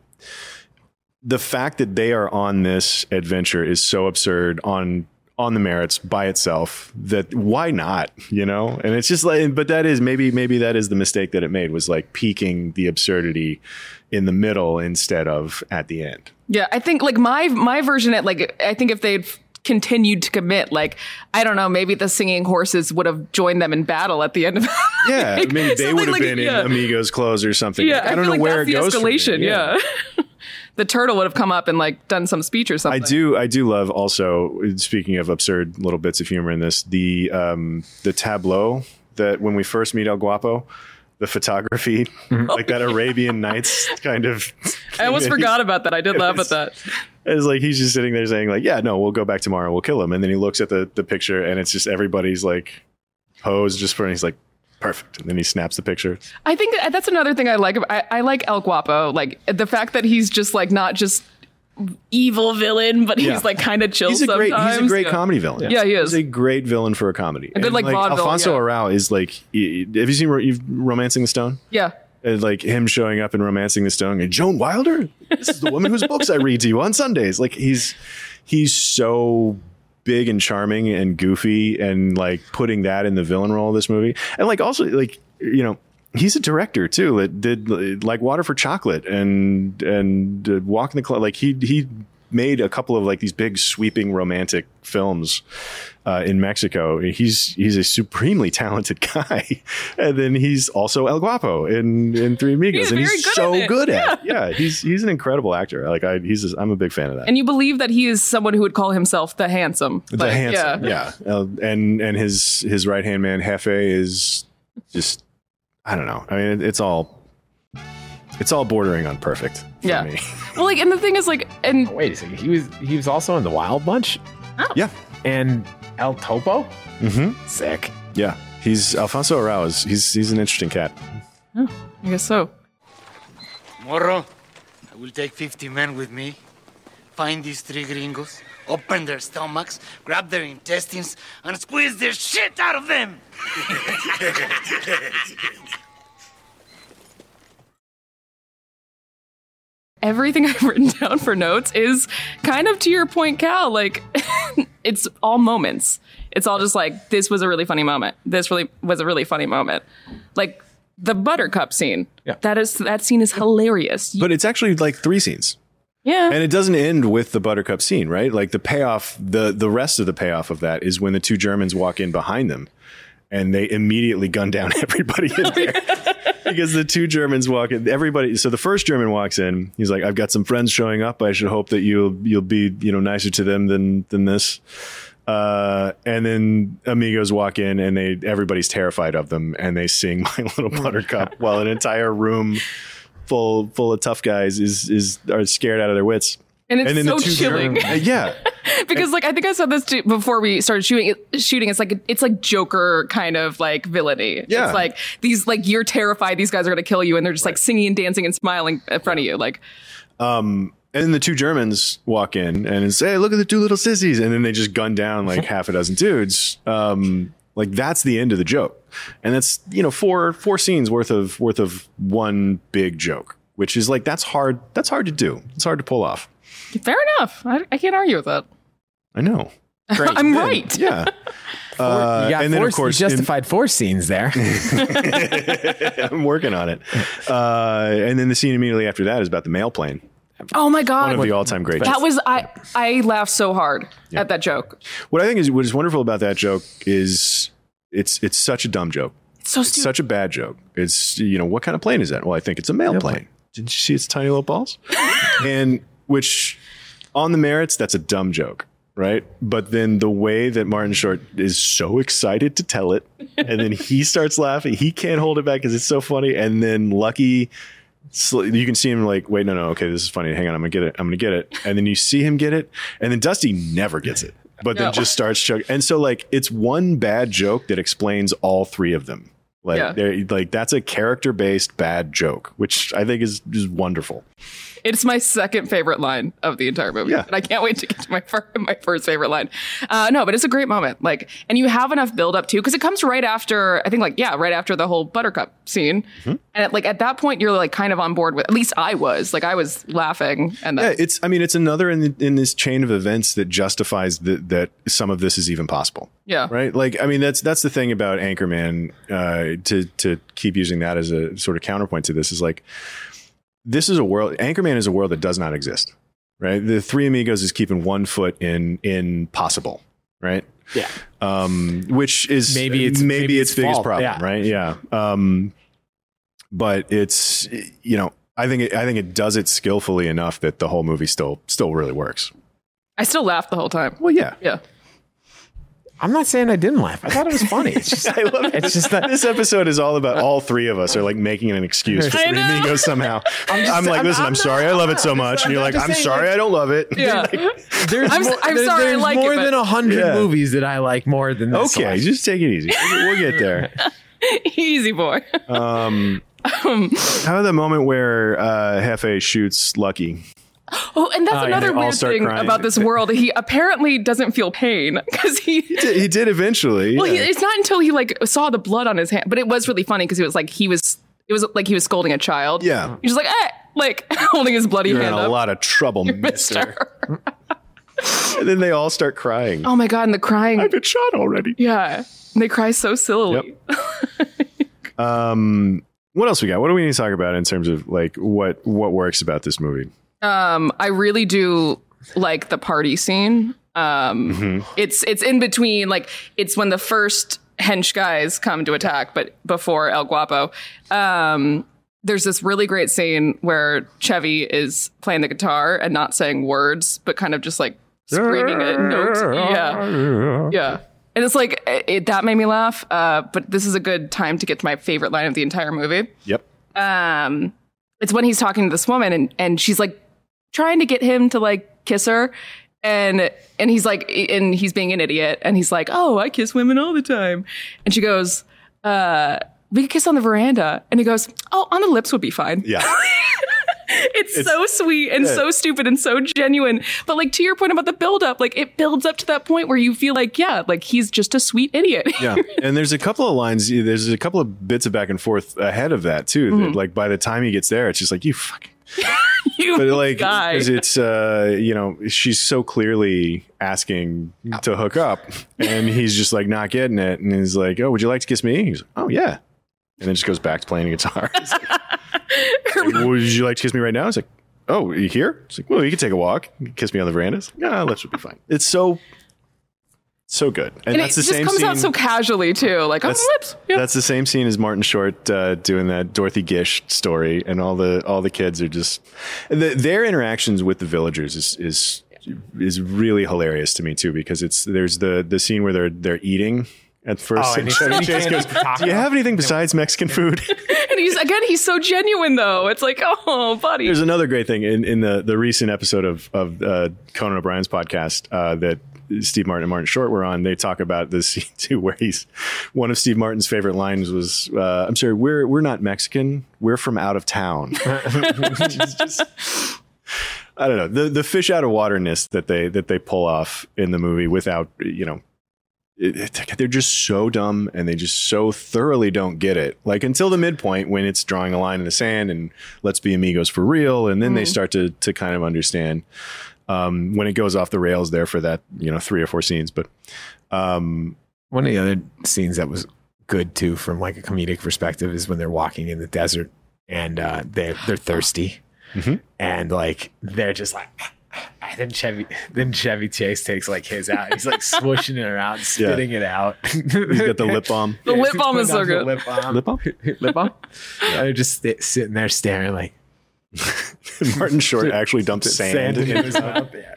the fact that they are on this adventure is so absurd on on the merits by itself that why not, you know? And it's just like, but that is maybe, maybe that is the mistake that it made, was like peaking the absurdity in the middle instead of at the end. Yeah. I think like my, my version at like, I think if they'd continued to commit, like, I don't know, maybe the singing horses would have joined them in battle at the end of it. Yeah. like, I mean, they would have like, been yeah. in Amigos clothes or something. Yeah. Like, I, I don't feel know like where that's it the goes. escalation. Yeah. yeah. The turtle would have come up and like done some speech or something. I do. I do love also, speaking of absurd little bits of humor in this, the um, the tableau that when we first meet El Guapo, the photography, mm-hmm. like that Arabian Nights kind of. I almost forgot about that. I did laugh at that. It's like he's just sitting there saying like, yeah, no, we'll go back tomorrow. We'll kill him. And then he looks at the, the picture and it's just everybody's like posed just for, and he's like, perfect. And then he snaps the picture. I think that's another thing I like. I, I like El Guapo. Like the fact that he's just like not just evil villain, but he's yeah. like kind of chill he's a sometimes. Great, he's a great yeah. comedy villain. Yeah, he is. He's a great villain for a comedy. A good and, like, like vaudeville. Alfonso yeah. Arau is like, have you seen you've Romancing the Stone? Yeah. And like him showing up in Romancing the Stone and Joan Wilder, this is the woman whose books I read to you on Sundays. Like he's he's so big and charming and goofy, and like putting that in the villain role of this movie. And like also like, you know, he's a director too that did like Water for Chocolate and and uh, Walk in the Club. Like he he made a couple of like these big sweeping romantic films uh, in Mexico. He's he's a supremely talented guy, and then he's also El Guapo in in Three Amigos, he's and he's good so at good yeah. at it. Yeah, he's he's an incredible actor. Like I he's a, I'm a big fan of that. And you believe that he is someone who would call himself the handsome, the like, handsome, yeah, yeah. Uh, and and his his right hand man Jefe is just. I don't know. I mean, it, it's all, it's all bordering on perfect for yeah. me. Well, like, and the thing is, like, and oh, wait a second, he was he was also in the Wild Bunch. Oh. Yeah, and El Topo. Mm-hmm. Sick. Yeah, he's Alfonso Arau. Is, he's he's an interesting cat. Oh, I guess so. Tomorrow, I will take fifty men with me. Find these three gringos, open their stomachs, grab their intestines, and squeeze the shit out of them. Everything I've written down for notes is kind of to your point, Cal. Like, it's all moments. It's all just like, this was a really funny moment. This really was a really funny moment. Like the Buttercup scene. Yeah. That is that scene is hilarious. But it's actually like three scenes. Yeah. And it doesn't end with the Buttercup scene, right? Like the payoff, the the rest of the payoff of that is when the two Germans walk in behind them and they immediately gun down everybody in there. Because the two Germans walk in, everybody. So the first German walks in. He's like, "I've got some friends showing up. I should hope that you'll you'll be you know nicer to them than than this." Uh, and then Amigos walk in, and they everybody's terrified of them, and they sing "My Little Buttercup" while an entire room full full of tough guys is is are scared out of their wits. And it's and then so the two chilling. German, uh, yeah. Because like I think I said this too before we started shooting. Shooting, it's like it's like Joker kind of like villainy. Yeah. It's like these like you're terrified these guys are going to kill you, and they're just like singing and dancing and smiling in front of you. Like, um, And then the two Germans walk in and say, hey, look at the two little sissies. And then they just gun down like half a dozen dudes. Um, like that's the end of the joke. And that's, you know, four four scenes worth of worth of one big joke, which is like, that's hard. That's hard to do. It's hard to pull off. Fair enough. I, I can't argue with that. I know. Great. I'm then, right. Yeah. Uh, you got and then, four, of course, you justified in, four scenes there. I'm working on it. Uh, and then the scene immediately after that is about the mail plane. Oh my God. One of the all-time great That jokes. was, I, I laughed so hard yeah. at that joke. What I think is, what is wonderful about that joke is it's, it's such a dumb joke. It's so stupid. It's such a bad joke. It's, you know, what kind of plane is that? Well, I think it's a mail, mail plane. plane. Did you see its tiny little balls? And which on the merits, that's a dumb joke. Right. But then the way that Martin Short is so excited to tell it and then he starts laughing. He can't hold it back because it's so funny. And then Lucky, you can see him like, wait, no, no. OK, this is funny. Hang on. I'm going to get it. I'm going to get it. And then you see him get it. And then Dusty never gets it, but then no. just starts choking. And so like it's one bad joke that explains all three of them. Like, yeah. they're, like that's a character based bad joke, which I think is just wonderful. It's my second favorite line of the entire movie. Yeah. And I can't wait to get to my first, my first favorite line. Uh, no, but it's a great moment. Like, and you have enough build up too, because it comes right after, I think like, yeah, right after the whole Buttercup scene. Mm-hmm. And at, like at that point, you're like kind of on board with, at least I was, like I was laughing. And yeah, it's, I mean, it's another in, the, in this chain of events that justifies the, that some of this is even possible. Yeah. Right. Like, I mean, that's, that's the thing about Anchorman, uh, to, to keep using that as a sort of counterpoint to this is like, this is a world, Anchorman is a world that does not exist, right? The Three Amigos is keeping one foot in, in possible, right? Yeah. Um, which is maybe it's, maybe, maybe its, its biggest fault. problem, Yeah. right? Yeah. Um, but it's, you know, I think, it, I think it does it skillfully enough that the whole movie still, still really works. I still laughed the whole time. Well, yeah. Yeah. I'm not saying I didn't laugh. I thought it was funny. It's just, I love it. It's just that this episode is all about all three of us are like making an excuse for Three Amigos somehow. I'm, just, I'm like, listen, I'm, I'm sorry, not, I love it so much, and you're like, I'm saying, sorry, like, I don't love it. Yeah, like, there's I'm, more, I'm there's, sorry, there's I like more it, than a hundred yeah. movies that I like more than this. Okay, one. just take it easy. We'll get there. Easy boy. Um, how about the moment where uh, Hefe shoots Lucky? Oh, and that's uh, another and weird thing crying. about this world. He apparently doesn't feel pain because he he did, he did eventually. Well, yeah. he, it's not until he like saw the blood on his hand, but it was really funny because it was like he was it was like he was scolding a child. Yeah, he's just like eh, like holding his bloody You're hand in a up. lot of trouble, mister. And then they all start crying. Oh my God, and the crying. I've been shot already. Yeah, and they cry so sillily. Yep. um, what else we got? What do we need to talk about in terms of like what what works about this movie? Um, I really do like the party scene. Um, mm-hmm. It's it's in between, like it's when the first hench guys come to attack, but before El Guapo. Um, there's this really great scene where Chevy is playing the guitar and not saying words, but kind of just like screaming a note. Yeah, yeah. And it's like it, that made me laugh. Uh, but this is a good time to get to my favorite line of the entire movie. Yep. Um, it's when he's talking to this woman and and she's like trying to get him to like kiss her, and and he's like, and he's being an idiot, and he's like, oh, I kiss women all the time, and she goes, uh, we could kiss on the veranda, and he goes, oh, on the lips would be fine. Yeah. It's, it's so sweet and yeah. so stupid and so genuine. But like to your point about the buildup, like it builds up to that point where you feel like, yeah, like he's just a sweet idiot. Yeah. And there's a couple of lines, there's a couple of bits of back and forth ahead of that too. Mm-hmm. That, like by the time he gets there, it's just like, you fucking you but like guy. It's uh you know, she's so clearly asking to hook up and he's just like not getting it, and he's like, oh, would you like to kiss me? He's like, oh yeah, and then just goes back to playing the guitar. Like, like, would you like to kiss me right now? It's like, oh, are you here? It's like, well, you can take a walk, you can kiss me on the veranda. It's like, nah, lips would be fine. It's so so good, and, and that's it the just same comes scene. out so casually too, like on the lips. Yep. That's the same scene as Martin Short uh, doing that Dorothy Gish story, and all the all the kids are just the, their interactions with the villagers is is is really hilarious to me too, because it's there's the the scene where they're they're eating at first, oh, and Chevy Chase goes, "Do you have anything besides Mexican food?" And he's again, he's so genuine though. It's like, oh, buddy. There's another great thing in in the the recent episode of of uh, Conan O'Brien's podcast uh, that Steve Martin and Martin Short were on. They talk about this scene too, where he's one of Steve Martin's favorite lines was, uh, "I'm sorry, we're we're not Mexican. We're from out of town." just, I don't know, the the fish out of waterness that they that they pull off in the movie without, you know, it, it, they're just so dumb and they just so thoroughly don't get it. Like until the midpoint when it's drawing a line in the sand and let's be amigos for real, and then mm. they start to to kind of understand um, when it goes off the rails there for that, you know, three or four scenes. But um, one of the other scenes that was good too from like a comedic perspective is when they're walking in the desert and uh, they they're thirsty mm-hmm. and like they're just like. Then Chevy, then Chevy Chase takes like his out. He's like swooshing it around, spitting yeah. it out. He's got the lip balm. The yeah, lip balm is so good. Lip balm. Lip balm. Lip balm. Yeah. They're just st- sitting there staring like. Martin Short actually dumped sand, sand in his mouth. Yeah.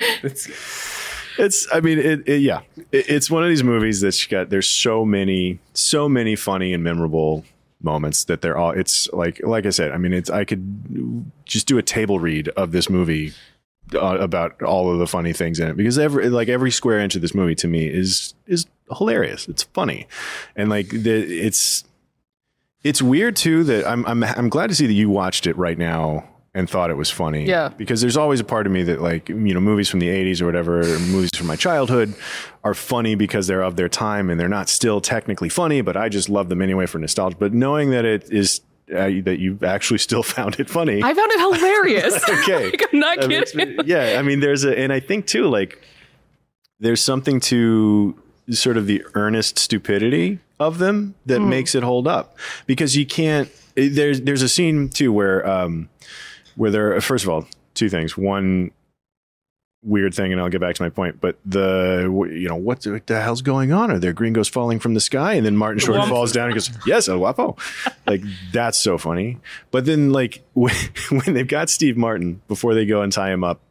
It's. I mean, it, it yeah. It, it's one of these movies that's got. There's so many, so many funny and memorable moments that they're all. It's like, like I said. I mean, it's. I could just do a table read of this movie. Uh, about all of the funny things in it, because every like every square inch of this movie to me is is hilarious. It's funny, and like the, it's it's weird too that I'm I'm I'm glad to see that you watched it right now and thought it was funny. Yeah, because there's always a part of me that like, you know, movies from the eighties or whatever, or movies from my childhood are funny because they're of their time and they're not still technically funny, but I just love them anyway for nostalgia. But knowing that it is. Uh, that you actually still found it funny. I found it hilarious. Okay. Like, I'm not that kidding. Me, yeah. I mean, there's a, and I think too, like, there's something to sort of the earnest stupidity of them that mm. makes it hold up, because you can't, there's, there's a scene too where, um, where there, first of all, two things. One, weird thing, and I'll get back to my point, but the, you know, what the, what the hell's going on? Are there gringos falling from the sky? And then Martin Short falls down and goes, yes, El Guapo. Like, that's so funny. But then, like, when, when they've got Steve Martin, before they go and tie him up,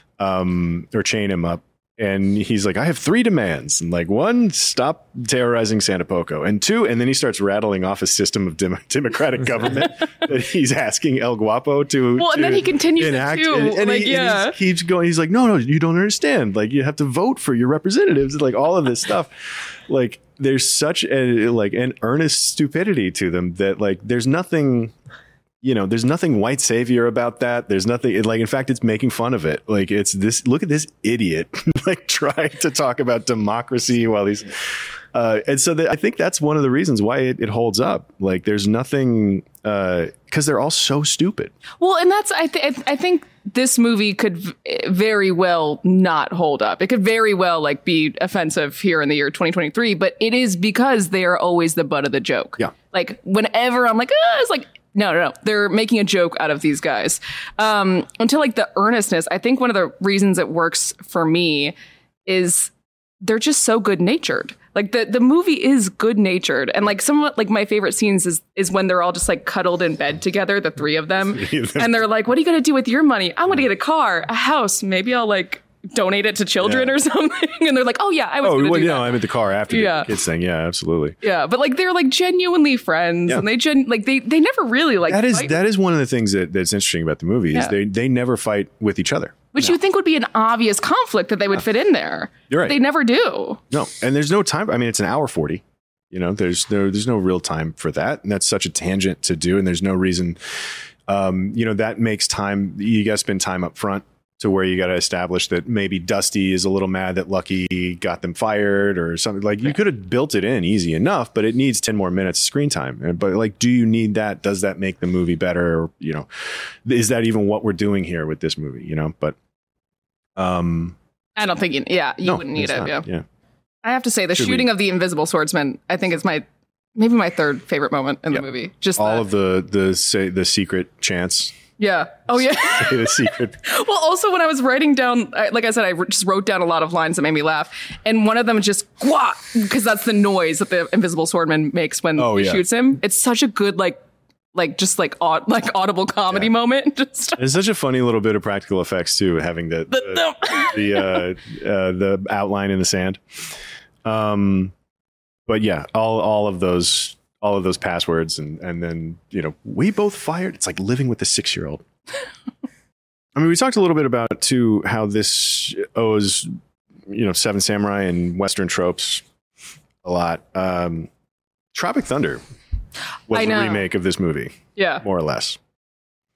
um, or chain him up, and he's like, I have three demands. And like, one, stop terrorizing Santa Poco. And two, and then he starts rattling off a system of dem- democratic government that he's asking El Guapo to Well, and to then he continues enact. it too. And, and like, he, yeah. and he keeps going. He's like, no, no, you don't understand. Like, you have to vote for your representatives. Like, all of this stuff. Like, there's such a, like, an earnest stupidity to them that, like, there's nothing... You know, there's nothing white savior about that. There's nothing like, in fact, it's making fun of it. Like, it's this, look at this idiot, like, trying to talk about democracy while he's, uh, and so the, I think that's one of the reasons why it, it holds up. Like, there's nothing, uh, cause they're all so stupid. Well, and that's, I, th- I think this movie could v- very well not hold up. It could very well like be offensive here in the year twenty twenty-three, but it is because they are always the butt of the joke. Yeah. Like, whenever I'm like, ah, it's like, No, no, no. They're making a joke out of these guys. Um, until like the earnestness, I think one of the reasons it works for me is they're just so good natured. Like the, the movie is good natured. And like some of like my favorite scenes is is when they're all just like cuddled in bed together, the three of them. And they're like, what are you going to do with your money? I'm going to get a car, a house. Maybe I'll like donate it to children yeah. or something. And they're like, oh yeah, I was oh, gonna well, do you that. know, I'm at the car after yeah. the kids thing. Yeah, absolutely. Yeah. But like, they're like genuinely friends yeah. and they gen like, they, they never really like that is, fight. that is one of the things that, that's interesting about the movie is yeah. they, they never fight with each other. Which no. you think would be an obvious conflict that they would fit in there. You're right. They never do. No. And there's no time. I mean, it's an hour forty, you know, there's no, there's no real time for that. And that's such a tangent to do. And there's no reason, um, you know, that makes time. You got to spend time up front to where you got to establish that maybe Dusty is a little mad that Lucky got them fired or something. Like you could have built it in easy enough, but it needs ten more minutes of screen time. But like, do you need that? Does that make the movie better? Or, you know, is that even what we're doing here with this movie? You know, but um, I don't think, you, yeah, you no, wouldn't need it. Not, yeah. yeah. I have to say the Should shooting we? of the invisible swordsman, I think is my, maybe my third favorite moment in yep. the movie. Just all that. of the, the, say the secret chance. Yeah. Oh, yeah. The secret. Well, also when I was writing down, like I said, I just wrote down a lot of lines that made me laugh. And one of them just, "Gwah!" because that's the noise that the invisible swordman makes when oh, he yeah. shoots him. It's such a good, like, like just like aud- like audible comedy yeah. moment. Just it's such a funny little bit of practical effects too, having the the the, uh, uh, the outline in the sand. Um, but yeah, all all of those. all of those passwords and, and then, you know, we both fired. It's like living with a six-year-old. I mean, we talked a little bit about too, how this owes, you know, Seven Samurai and Western tropes a lot. Um, Tropic Thunder was I a know. remake of this movie. Yeah. More or less.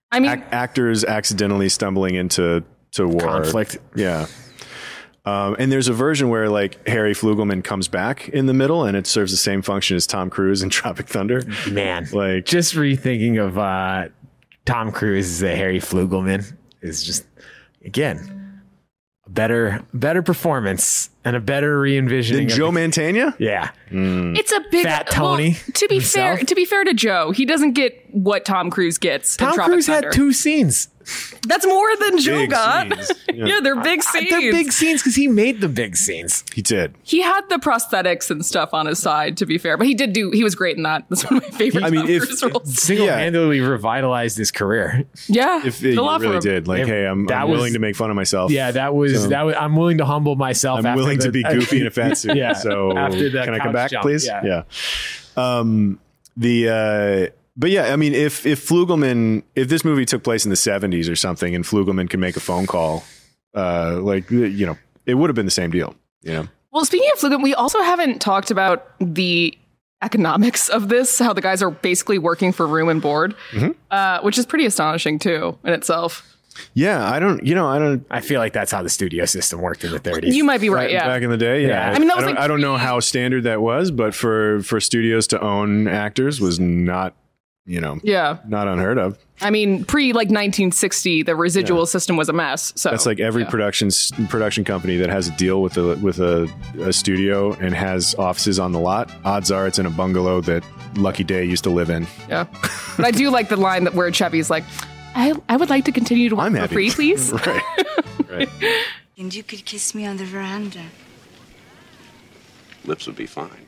I mean, Ac- actors accidentally stumbling into to war Conflict. Yeah. Um, and there's a version where like Harry Flugelman comes back in the middle, and it serves the same function as Tom Cruise in Tropic Thunder. Man, like just rethinking of uh, Tom Cruise as a Harry Flugelman is just again a better better performance and a better re-envisioning than of Joe the- Mantegna. Yeah, it's a big Fat Tony Well, to be himself. fair, to be fair to Joe, he doesn't get what Tom Cruise gets. in Tom Tropic Cruise Thunder. had two scenes. That's more than Joe Big got. scenes. Yeah. Yeah. they're big scenes. They're big scenes because he made the big scenes. He did. He had the prosthetics and stuff on his side, to be fair, but he did do. He was great in that. That's one of my favorite. I mean, Tom if- Cruise roles. Single-handedly revitalized his career. yeah, If did it, a you lot for really him. did, like, It- hey, I'm, that I'm was- willing to make fun of myself. Yeah, that was So- that. Was, I'm willing to humble myself. I'm after willing the, to be goofy in a fat suit. Yeah, So after the can I come couch back, jump, please? yeah. Um, the uh, but yeah, I mean, if if Flugelman, if this movie took place in the seventies or something, and Flugelman could make a phone call, uh, like you know, it would have been the same deal. You know. Well, speaking of Flugelman, we also haven't talked about the economics of this, how the guys are basically working for room and board, Mm-hmm. uh, which is pretty astonishing too in itself. Yeah, I don't. You know, I don't. I feel like that's how the studio system worked in the thirties. You might be right, yeah. Back in the day, yeah. Yeah. I mean, that was I don't, like I don't know pre- how standard that was, but for for studios to own actors was not, you know, Yeah. not unheard of. I mean, pre like nineteen sixty, the residual system was a mess. So That's like every yeah. production production company that has a deal with a with a, a studio and has offices on the lot. Odds are it's in a bungalow that Lucky Day used to live in. Yeah. But I do like the line that where Chevy's like, I, I would like to continue to work I'm for happy. free, please. Right. Right. And you could kiss me on the veranda. Lips would be fine.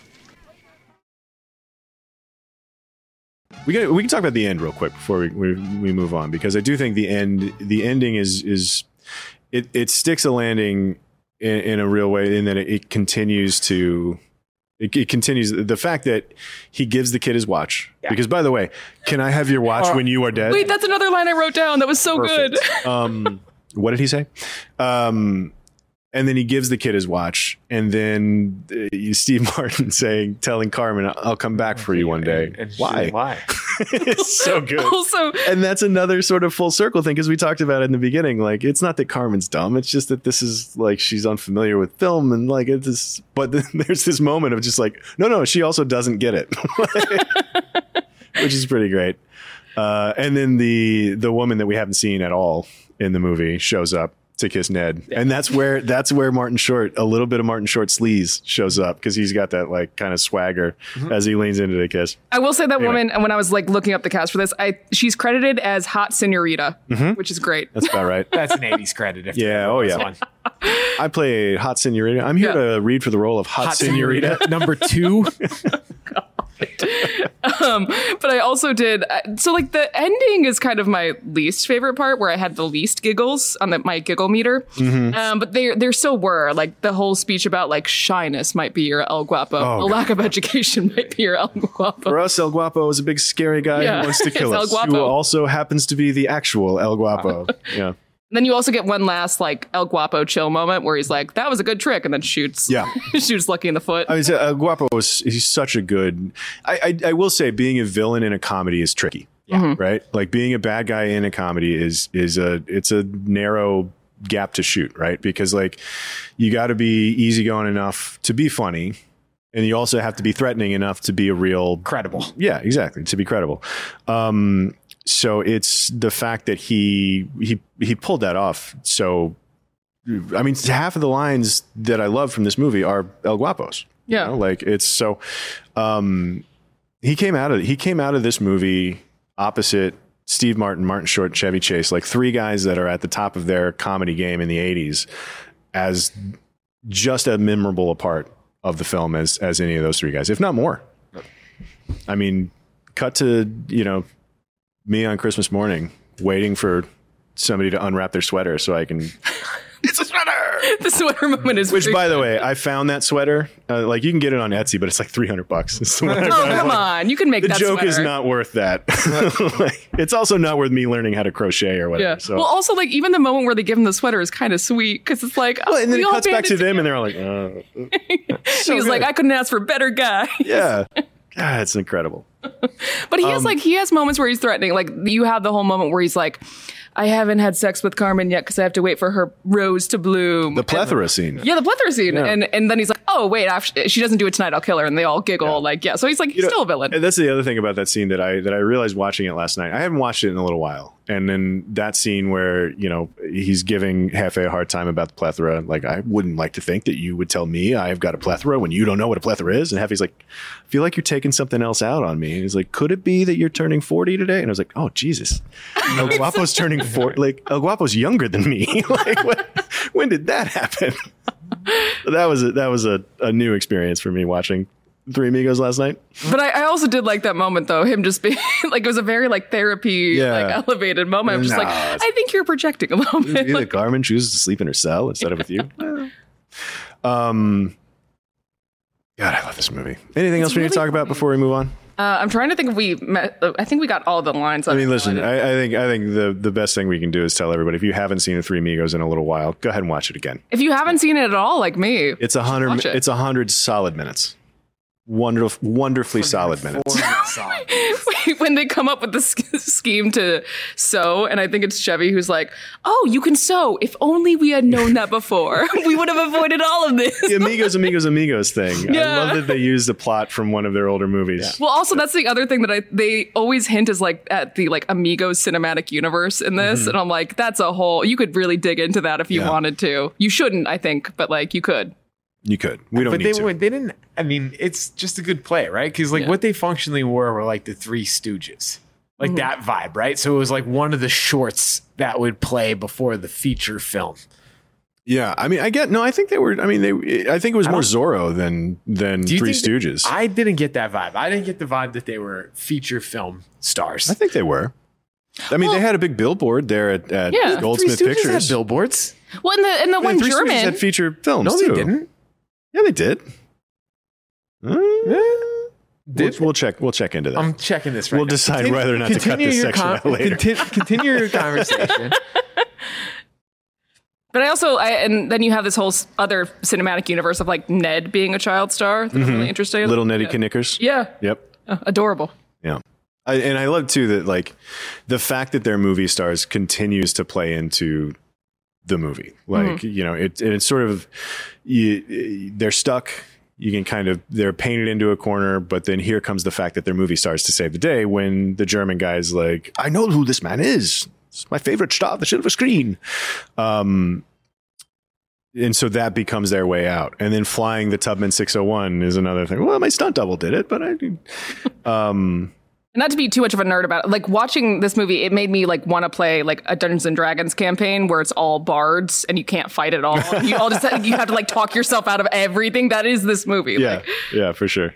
We got we can talk about the end real quick before we, we we move on, because I do think the end the ending is is it it sticks a landing in, in a real way, in that it, it continues to it, it continues the fact that he gives the kid his watch, because by the way, can I have your watch when you are dead? Wait, that's another line I wrote down. That was so Perfect. good. um, what did he say? Um, and then he gives the kid his watch, and then uh, you Steve Martin saying, telling Carmen, "I'll come back for you one day." And she's Why? like, Why? It's so good. Also, And that's another sort of full circle thing, because we talked about it in the beginning. Like, it's not that Carmen's dumb; it's just that this is like she's unfamiliar with film, and like it's. Just, but then there's this moment of just like, no, no, she also doesn't get it, which is pretty great. Uh, and then the the woman that we haven't seen at all in the movie shows up to kiss Ned, and that's where that's where Martin Short, a little bit of Martin Short sleaze shows up, because he's got that like kind of swagger as he leans into the kiss. I will say that Anyway. woman, and when I was like looking up the cast for this, I she's credited as Hot Senorita, Mhm. which is great. That's about right. That's an eighties credit. If Yeah, there oh was yeah. one. I play Hot Senorita. I'm here Yeah. to read for the role of Hot, Hot Senorita. Senorita number two. Um, but I also did uh, so like the ending is kind of my least favorite part, where I had the least giggles on the, my giggle meter. Mhm. Um, but there there still were like the whole speech about like shyness might be your El Guapo, Oh, a lack of education might be your El Guapo. For us, El Guapo is a big scary guy Yeah, who wants to kill it's El us, Guapo. who also happens to be the actual El Guapo. Yeah. Then you also get one last like El Guapo chill moment where he's like, "That was a good trick," and then shoots. Yeah. shoots Lucky in the foot. I mean, so, uh, Guapo is he's such a good. I, I I will say, being a villain in a comedy is tricky. Yeah. Right. Like being a bad guy in a comedy is is a it's a narrow gap to shoot. Right. Because like you got to be easygoing enough to be funny, and you also have to be threatening enough to be a real Credible. Yeah, exactly. To be credible. Um, so it's the fact that he he he pulled that off. So, I mean, half of the lines that I love from this movie are El Guapos. Yeah. You know, like it's so. Um, he came out of he came out of this movie opposite Steve Martin, Martin Short, Chevy Chase, like three guys that are at the top of their comedy game in the eighties, as just as memorable a part of the film as as any of those three guys, if not more. I mean, cut to, you know, me on Christmas morning waiting for somebody to unwrap their sweater so I can. It's a sweater. The sweater moment is Which, pretty by the good. way, I found that sweater. Uh, like you can get it on Etsy, but it's like three hundred bucks. It's the one I Oh found. come Like, on, you can make the that joke sweater. is not worth that. Like, it's also not worth me learning how to crochet or whatever. Yeah. So. Well, also like even the moment where they give him the sweater is kind of sweet because it's like, oh, Well, and then we it all cuts back to banded them, and they're all like, uh, together. so He's good. like, I couldn't ask for a better guy. yeah, God, it's incredible. But he has Um, like he has moments where he's threatening. Like you have the whole moment where he's like, I haven't had sex with Carmen yet because I have to wait for her rose to bloom. The plethora and, scene. Yeah, the plethora scene. Yeah. And and then he's like, oh, wait, after, she doesn't do it tonight, I'll kill her. And they all giggle. Yeah. Like, yeah. So he's like, he's You know, still a villain. And that's the other thing about that scene that I that I realized watching it last night. I haven't watched it in a little while. And then that scene where, you know, he's giving Hefe a hard time about the plethora. Like, I wouldn't like to think that you would tell me I've got a plethora when you don't know what a plethora is. And Hefe's like, I feel like you're taking something else out on me. And he's like, could it be that you're turning forty today? And I was like, oh, Jesus. El Guapo's turning forty. Like, El Guapo's younger than me. Like, what, when did that happen? that was a, that was a, a new experience for me watching Three Amigos last night. But I, I also did like that moment though, him just being like, it was a very like therapy, Yeah. like elevated moment. I'm just Nah, like, it's- I think you're projecting a little bit. Maybe Like, that Carmen chooses to sleep in her cell instead of with you. um, God, I love this movie. Anything else we need to talk about before we move on? uh, I'm trying to think if we met, I think we got all the lines. I mean, listen, I, I think I think the the best thing we can do is tell everybody, if you haven't seen Three Amigos in a little while, go ahead and watch it again. If you haven't seen it at all, like me, It's a hundred. watch it. It's a hundred solid minutes. Wonderful, wonderfully solid minutes. when they come up with the sch- scheme to sew, and I think it's Chevy who's like, "Oh, you can sew. If only we had known that before, we would have avoided all of this." The Amigos, Amigos, Amigos thing. Yeah. I love that they used a plot from one of their older movies. Well, also that's the other thing that I they always hint is like at the like Amigos cinematic universe in this, Mhm. and I'm like, that's a whole. You could really dig into that if you Yeah. wanted to. You shouldn't, I think, but like you could. You could. We don't but need they to. were, they didn't. I mean, it's just a good play, right? Because like Yeah. what they functionally were were like the Three Stooges, like Mhm. that vibe, right? So it was like one of the shorts that would play before the feature film. Yeah, I mean, I get no. I think they were. I mean, they. I think it was I more don't- Zorro than than Do you Three think that- Stooges. I didn't get that vibe. I didn't get the vibe that they were feature film stars. I think they were. I mean, they had a big billboard there at, at Yeah. Goldsmith Three Stooges Pictures. had billboards. Well, and the and the Yeah, one Three Stooges German. had feature films No, too. they didn't. Yeah, they did. Uh, Did we'll, we'll check. We'll check into that. I'm checking this right We'll now. decide Continue- whether or not to cut continue this your section out later. conti- continue your conversation. But I also, I, and then you have this whole s- other cinematic universe of like Ned being a child star. That I'm really interested in. Little Nettie yeah. Knickers. Yeah, Yep. Uh, adorable. Yeah. I, and I love too that like the fact that they're movie stars continues to play into the movie. Like, Mhm. you know, it, it's sort of, you, they're stuck. You can kind of, they're painted into a corner, but then here comes the fact that they're movie stars to save the day when the German guy's like, I know who this man is. It's my favorite star of the silver screen. Um, and so that becomes their way out. And then flying the Tubman six oh one is another thing. Well, my stunt double did it, but I, um, And not to be too much of a nerd about it, like watching this movie, it made me like want to play like a Dungeons and Dragons campaign where it's all bards and you can't fight at all. You all just you have to like talk yourself out of everything. That is this movie. yeah, Like, yeah, for sure.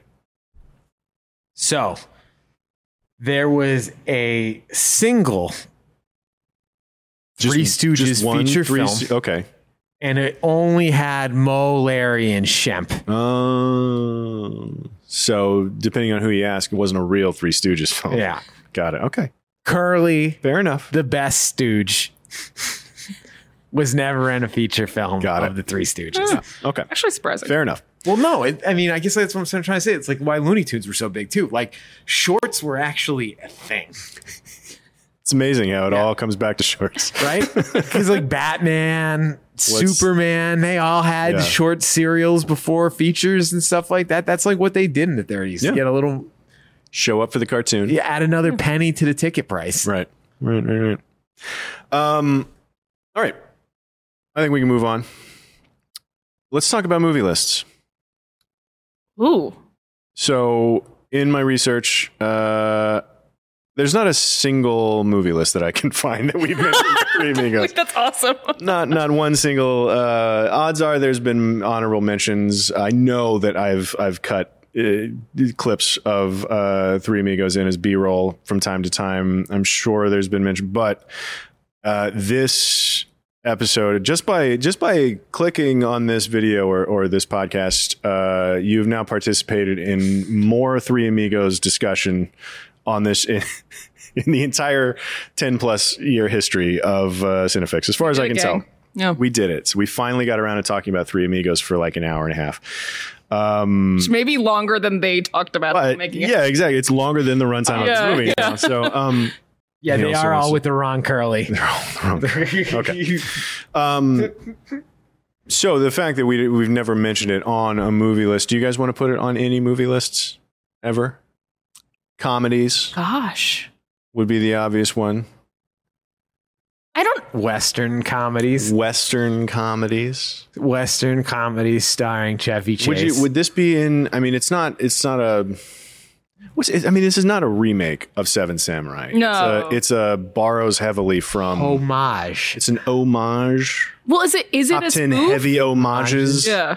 So there was a single Three Stooges just one feature Three film, Sto- okay. and it only had Mo, Larry, and Shemp. Uh, so depending on who you ask, it wasn't a real Three Stooges film. Yeah. Got it. Okay. Curly, Fair enough. the best Stooge, was never in a feature film Got of it. the Three Stooges. Yeah. Okay. actually surprising. Fair enough. Well, no, it, I mean, I guess that's what I'm trying to say. It's like why Looney Tunes were so big too. Like shorts were actually a thing, It's amazing how it all comes back to shorts. right? Because like Batman, Superman, they all had Yeah. short serials before features and stuff like that. That's like what they did in the thirties. Yeah. You get a little, Show up for the cartoon. you add another penny to the ticket price. Right. Right. Right. Right. Um. All right. I think we can move on. Let's talk about movie lists. Ooh. So in my research, uh, there's not a single movie list that I can find that we've mentioned in Three Amigos. Like, that's awesome. Not not one single. Uh, odds are there's been honorable mentions. I know that I've I've cut uh, clips of uh, Three Amigos in as B-roll from time to time. I'm sure there's been mention, but uh, this episode, just by just by clicking on this video or, or this podcast, uh, you've now participated in more Three Amigos discussion on this in, in the entire ten plus year history of uh, Cinefix, as far as I can Gang. tell. Yeah. We did it. So we finally got around to talking about Three Amigos for like an hour and a half. Um, Which may be longer than they talked about but, making it. yeah, exactly. It's longer than the runtime of Yeah, this movie yeah. now. So, um, Yeah, you they know, so are all it's- with the wrong curly. They're all the wrong. Okay. Um, so the fact that we we've never mentioned it on a movie list, do you guys want to put it on any movie lists ever? Comedies Gosh. would be the obvious one. I don't. Western comedies. Western comedies. Western comedies starring Chevy Chase. Would you? Would this be in? I mean, it's not. It's not a. What's? It, I mean, this is not a remake of Seven Samurai. No. It's a, it's a borrows heavily from. Homage. It's an homage. Well, is it is it Top a ten spoof? heavy homages. Yeah.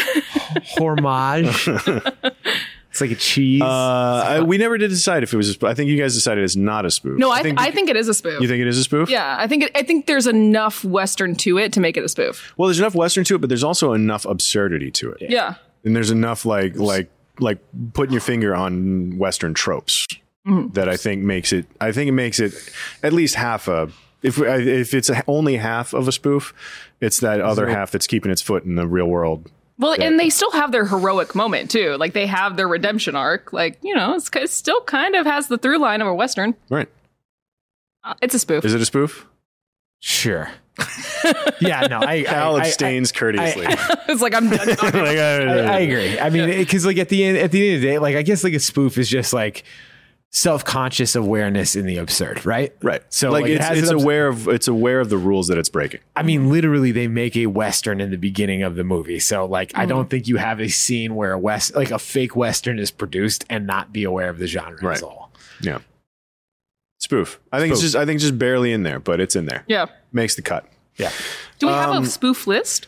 Homage. It's like a cheese. Uh, I, we never did decide if it was a spoof. I think you guys decided it's not a spoof. No, I think, I think it is a spoof. You think it is a spoof? Yeah, I think it, I think there's enough Western to it to make it a spoof. Well, there's enough Western to it, but there's also enough absurdity to it. Yeah. And there's enough like like like putting your finger on Western tropes Mhm. that I think makes it. I think it makes it at least half a. If if it's only half of a spoof, it's that other So- half that's keeping its foot in the real world. Well, Yeah. and they still have their heroic moment too. Like they have their redemption arc. Like you know, it's, it still kind of has the through line of a Western. Right. Uh, it's a spoof. Is it a spoof? Sure. Yeah, no, I Cal I- I- abstains I- courteously. I- it's like I'm done. Like, I, I agree. I mean, because like at the end, at the end of the day, like I guess like a spoof is just like self-conscious awareness in the absurd, right? Right. So like, like, it it's, has it's an abs- aware of it's aware of the rules that it's breaking. I mean, literally, they make a Western in the beginning of the movie. So, like, I don't think you have a scene where a West, like a fake Western is produced and not be aware of the genre Right. as all. Yeah. Spoof. I think it's Spoof. just I think it's just barely in there, but it's in there. Yeah. Makes the cut. Yeah. Do we have Um, a spoof list?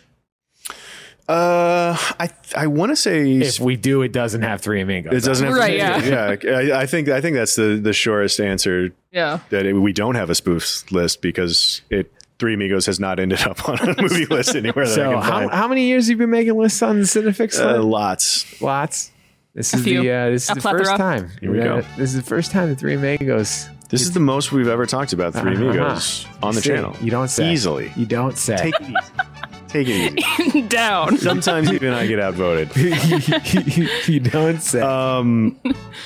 Uh, I I want to say If we do, it doesn't have Three Amigos. it doesn't have Right, to. yeah. yeah. I, I think I think that's the the shortest answer. Yeah. That it, we don't have a spoof list because it Three Amigos has not ended up on a movie list anywhere that I So, can how, find. how many years have you been making lists on the Cinefix? Uh, list? lots. Lots. This A is few. the uh, this is A the plethora. first time. Here we go. This is the first time the Three Amigos. This is the most we've ever talked about Three Uh-huh. Amigos on the See, channel. You don't say. Easily. You don't say. Take it easy. Take it easy. Down. Sometimes even I get outvoted. You don't say. Um,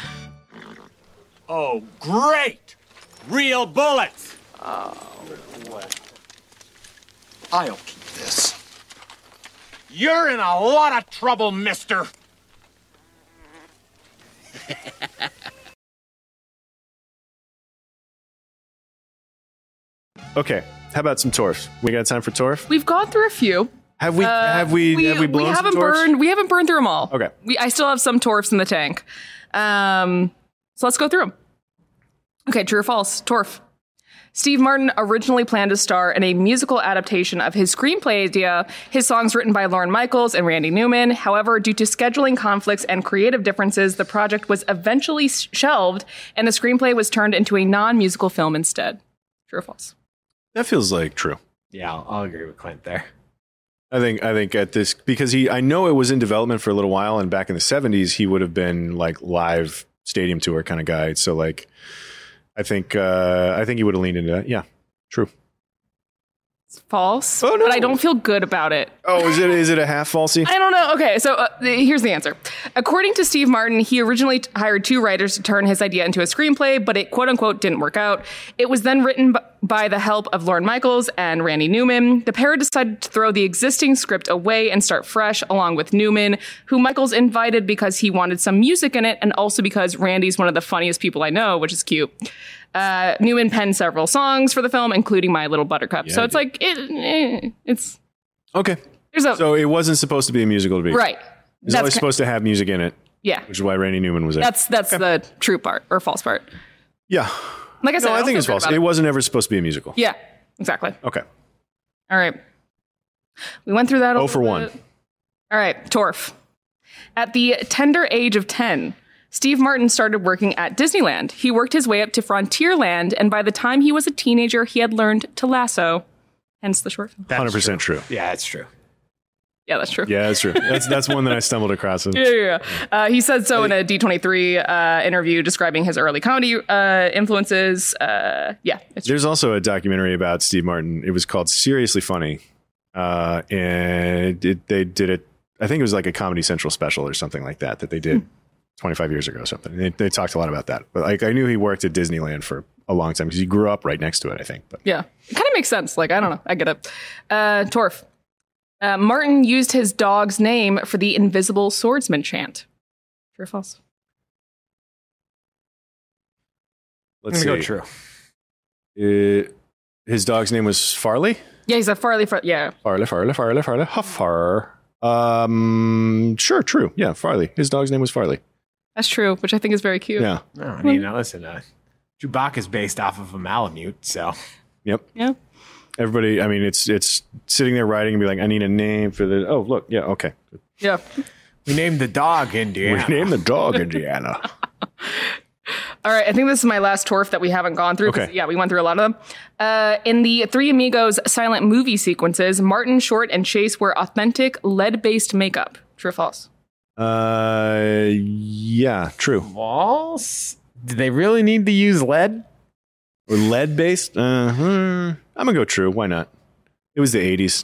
Oh, great! Real bullets! I'll keep this. You're in a lot of trouble, mister. okay. How about some Torf? We got time for Torf? We've gone through a few. Have we? Uh, have we? have we blown some haven't Torfs? burned. We haven't burned through them all. Okay. We I still have some Torfs in the tank. Um, so let's go through them. Okay, true or false? Torf. Steve Martin originally planned to star in a musical adaptation of his screenplay idea, his songs written by Lorne Michaels and Randy Newman. However, due to scheduling conflicts and creative differences, the project was eventually shelved, and the screenplay was turned into a non-musical film instead. True or false? That feels like true. Yeah, I'll, I'll agree with Clint there. I think I think at this because he I know it was in development for a little while, and back in the seventies he would have been like live stadium tour kind of guy. So like I think uh, I think he would have leaned into that. Yeah, true. It's false. Oh, no. But I don't feel good about it. Oh, is it is it a half falsy? I don't know. Okay, so uh, th- here's the answer. According to Steve Martin, he originally t- hired two writers to turn his idea into a screenplay, but it quote unquote didn't work out. It was then written b- by the help of Lorne Michaels and Randy Newman. The pair decided to throw the existing script away and start fresh, along with Newman, who Michaels invited because he wanted some music in it, and also because Randy's one of the funniest people I know, which is cute. Uh, Newman penned several songs for the film, including My Little Buttercup. Yeah, so I it's did. like it, eh, it's Okay. there's a So it wasn't supposed to be a musical to be. right. It's always ki- supposed to have music in it, yeah. which is why Randy Newman was there. That's that's the true part or false part. yeah. Like I said, No, I don't think feel it's good false. about It wasn't ever supposed to be a musical. Yeah, exactly. Okay. All right. We went through that. a Oh for little one. bit. All right, Torf. At the tender age of ten, Steve Martin started working at Disneyland. He worked his way up to Frontierland, and by the time he was a teenager, he had learned to lasso. Hence the short film. one hundred percent true. Yeah, it's true. Yeah, that's true. Yeah, that's true. That's that's one that I stumbled across. Yeah, yeah, yeah. Uh, he said so in a D twenty-three uh, interview describing his early comedy uh, influences. Uh, yeah, it's true. There's also a documentary about Steve Martin. It was called Seriously Funny. uh, and it, they did it. I think it was like a Comedy Central special or something like that that they did mm. twenty-five years ago or something. They, they talked a lot about that. But like I knew he worked at Disneyland for a long time because he grew up right next to it, I think. But yeah, it kind of makes sense. Like, I don't know. I get it. Uh, Torf. Uh, Martin used his dog's name for the invisible swordsman chant. True or false? Let's I'm gonna see. go true. Uh, his dog's name was Farley? Yeah, he's a Farley. Far- yeah. Farley, Farley, Farley, Farley, Huffar. Um, sure, true. Yeah, Farley. His dog's name was Farley. That's true, which I think is very cute. Yeah. No, I mean, now listen, uh, Chewbacca's based off of a Malamute, so. Yep. Yeah. Everybody, I mean, it's it's sitting there writing and be like, I need a name for the. Oh, look, yeah, okay. Yeah. We named the dog Indiana. We named the dog Indiana. All right, I think this is my last Torf that we haven't gone through. Okay. Yeah, we went through a lot of them. Uh, in the Three Amigos silent movie sequences, Martin, Short, and Chase wear authentic lead-based makeup. True or false? Uh, yeah, true. False? Did they really need to use lead? Or lead-based? Uh, hmm. I'm going to go true. Why not? It was the eighties.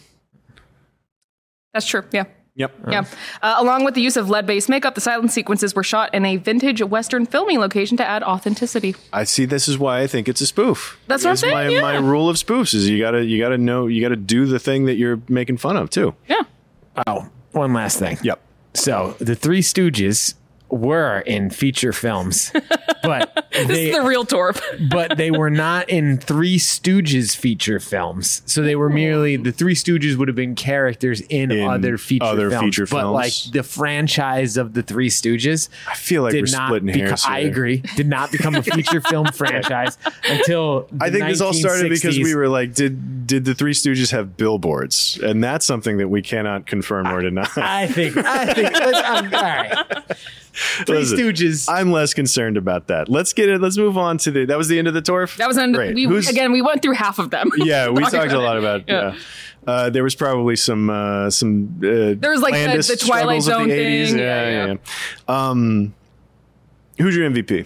That's true, yeah. Yep. Yeah. Uh, along with the use of lead-based makeup, the silent sequences were shot in a vintage Western filming location to add authenticity. I see. This is why I think it's a spoof. That's what I'm It's saying, My, yeah. my rule of spoofs is you gotta you gotta know you gotta do the thing that you're making fun of too. Yeah. Oh, one last thing. Yep. So the Three Stooges were in feature films, but This they, is the real Torf. but they were not in Three Stooges feature films. So they were merely the Three Stooges would have been characters in, In other feature other films. feature but films. like the franchise of the Three Stooges, I feel like did we're not splitting beco- hairs. I here. agree. Did not become a feature film franchise until the I think this all started because nineteen sixties. we were like, did did the Three Stooges have billboards? And that's something that we cannot confirm or deny. I think. I think. Let's, um, all right. Three Listen, Stooges. I'm less concerned about that. Let's get it. Let's move on to the. That was the end of the Torf. That was under, Great. we, Who's- again, we went through half of them. Yeah, we Talking talked a lot it. about. Yeah, uh, there was probably some uh, some. Uh, There was, like, the- Landis the Twilight struggles of Zone the eighties. thing. Yeah, Yeah, yeah. yeah. Um, who's your M V P?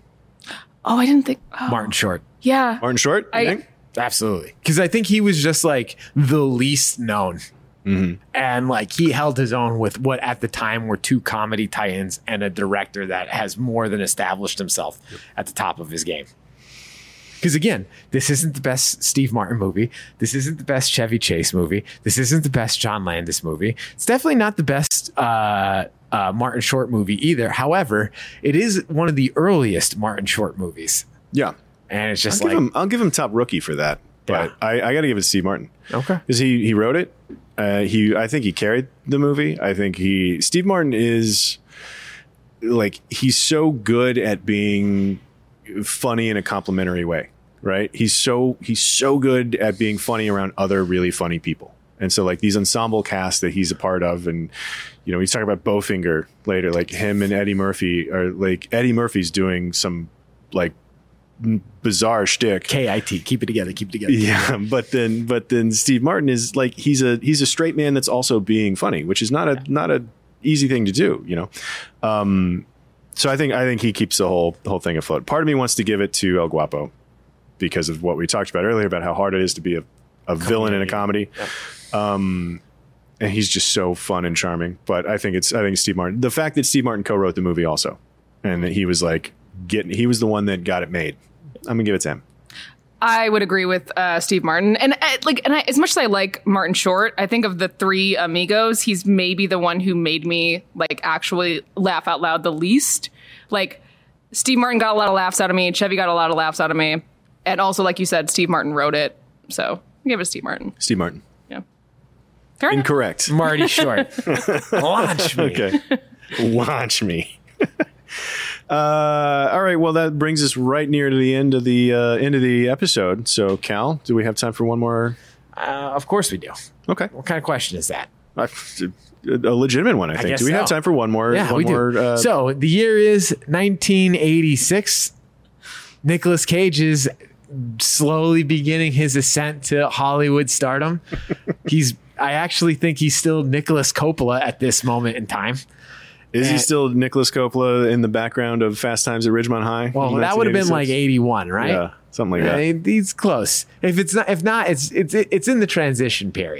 Oh, I didn't think. Oh. Martin Short. Yeah. Martin Short. You I- think? Absolutely. Because I think he was just like the least known. Mm-hmm. And like he held his own with what at the time were two comedy titans and a director that has more than established himself at the top of his game. Because again, this isn't the best Steve Martin movie. This isn't the best Chevy Chase movie. This isn't the best John Landis movie. It's definitely not the best uh, uh, Martin Short movie either. However, it is one of the earliest Martin Short movies. Yeah, and it's just I'll like give him, I'll give him top rookie for that. But Yeah. I, I got to give it to Steve Martin. Okay. Because he he wrote it. Uh, he I think he carried the movie. I think he Steve Martin is like he's so good at being funny in a complimentary way, right? He's so he's so good at being funny around other really funny people. And so like these ensemble casts that he's a part of, and you know, he's talking about Bowfinger later, like him and Eddie Murphy are like Eddie Murphy's doing some like bizarre shtick. K I T, keep it together, keep it together. Yeah, but then but then Steve Martin is like he's a he's a straight man that's also being funny, which is not a not a easy thing to do, you know. Um, so I think I think he keeps the whole the whole thing afloat. Part of me wants to give it to El Guapo because of what we talked about earlier about how hard it is to be a, a villain in a comedy. Um, and he's just so fun and charming. But I think it's I think it's Steve Martin. The fact that Steve Martin co-wrote the movie also, and that he was like getting he was the one that got it made. I'm gonna give it to him. I would agree with uh, Steve Martin, and uh, like, and I, as much as I like Martin Short, I think of the Three Amigos, he's maybe the one who made me like actually laugh out loud the least. Like, Steve Martin got a lot of laughs out of me, Chevy got a lot of laughs out of me, and also, like you said, Steve Martin wrote it, so I give it to Steve Martin. Steve Martin. Yeah. Fair enough. Incorrect. Marty Short. Launch me. Okay. Launch me. Uh, all right. Well, that brings us right near to the end of the uh, end of the episode. So, Cal, do we have time for one more? Uh, of course we do. Okay. What kind of question is that? Uh, a legitimate one, I I think. guess do we have so. time for one more? Yeah, one we more, do. Uh, So the year is nineteen eighty-six. Nicolas Cage is slowly beginning his ascent to Hollywood stardom. He's. I actually think he's still Nicolas Coppola at this moment in time. is he and- still Nicolas Coppola in the background of Fast Times at Ridgemont High? Well, in that would have been like nineteen eighty-six? eighty-one, right? Yeah, something like that. Uh, he's close. If it's not, if not, it's it's it's in the transition period.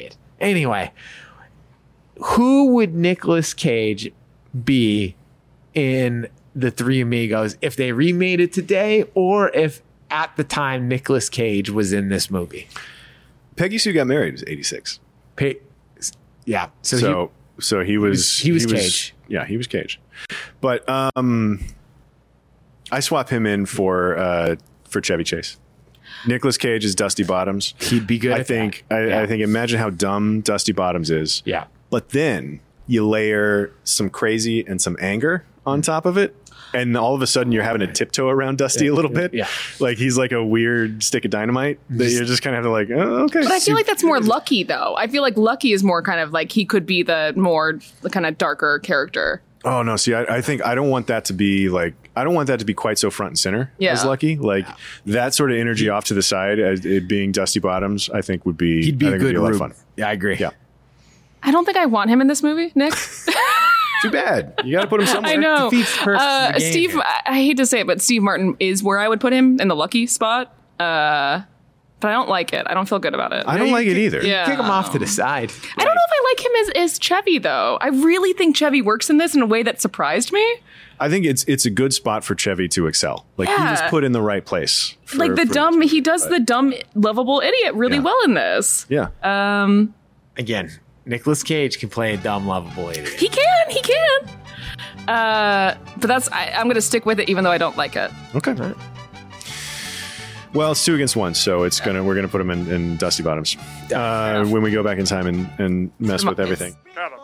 Anyway, who would Nicolas Cage be in The Three Amigos if they remade it today, or if at the time Nicolas Cage was in this movie? Peggy Sue Got Married was eighty-six. Pe- yeah. So, So he, so he was he was Cage. Yeah, he was Cage. But um, I swap him in for uh, for Chevy Chase. Nicolas Cage is Dusty Bottoms. He'd be good. I at think. that. I, Yeah. I think. Imagine how dumb Dusty Bottoms is. Yeah. But then you layer some crazy and some anger on top of it, and all of a sudden you're having to tiptoe around Dusty a little bit. Yeah. Like he's like a weird stick of dynamite that you just kind of have to like, oh, okay. But I feel like that's more Lucky, though. I feel like Lucky is more kind of like he could be the more the kind of darker character. Oh no! See, I, I think I don't want that to be like I don't want that to be quite so front and center Yeah. as Lucky. Like that sort of energy off to the side, as it being Dusty Bottoms, I think would be He'd be I a think would good be a lot of Rube. fun. Yeah, I agree. Yeah, I don't think I want him in this movie, Nick. too bad. You got to put him somewhere. I know. Defeats the purpose of Uh, the game Steve, here. I, I hate to say it, but Steve Martin is where I would put him in the Lucky spot. Uh, but I don't like it. I don't feel good about it. I don't like it either. Yeah. Kick him off to the side. I don't know if I like him as, as Chevy, though. I really think Chevy works in this in a way that surprised me. I think it's it's a good spot for Chevy to excel. Like he was Yeah. put in the right place. for- like the for dumb, this he movie, does but- the dumb, lovable idiot really Yeah. well in this. Yeah. Um, Again, Nicolas Cage can play a dumb, lovable idiot. he can, he can. Uh, but that's I, I'm going to stick with it, even though I don't like it. Okay. Well, it's two against one, so it's gonna we're gonna put him in, in Dusty Bottoms uh, when we go back in time and, and mess with everything.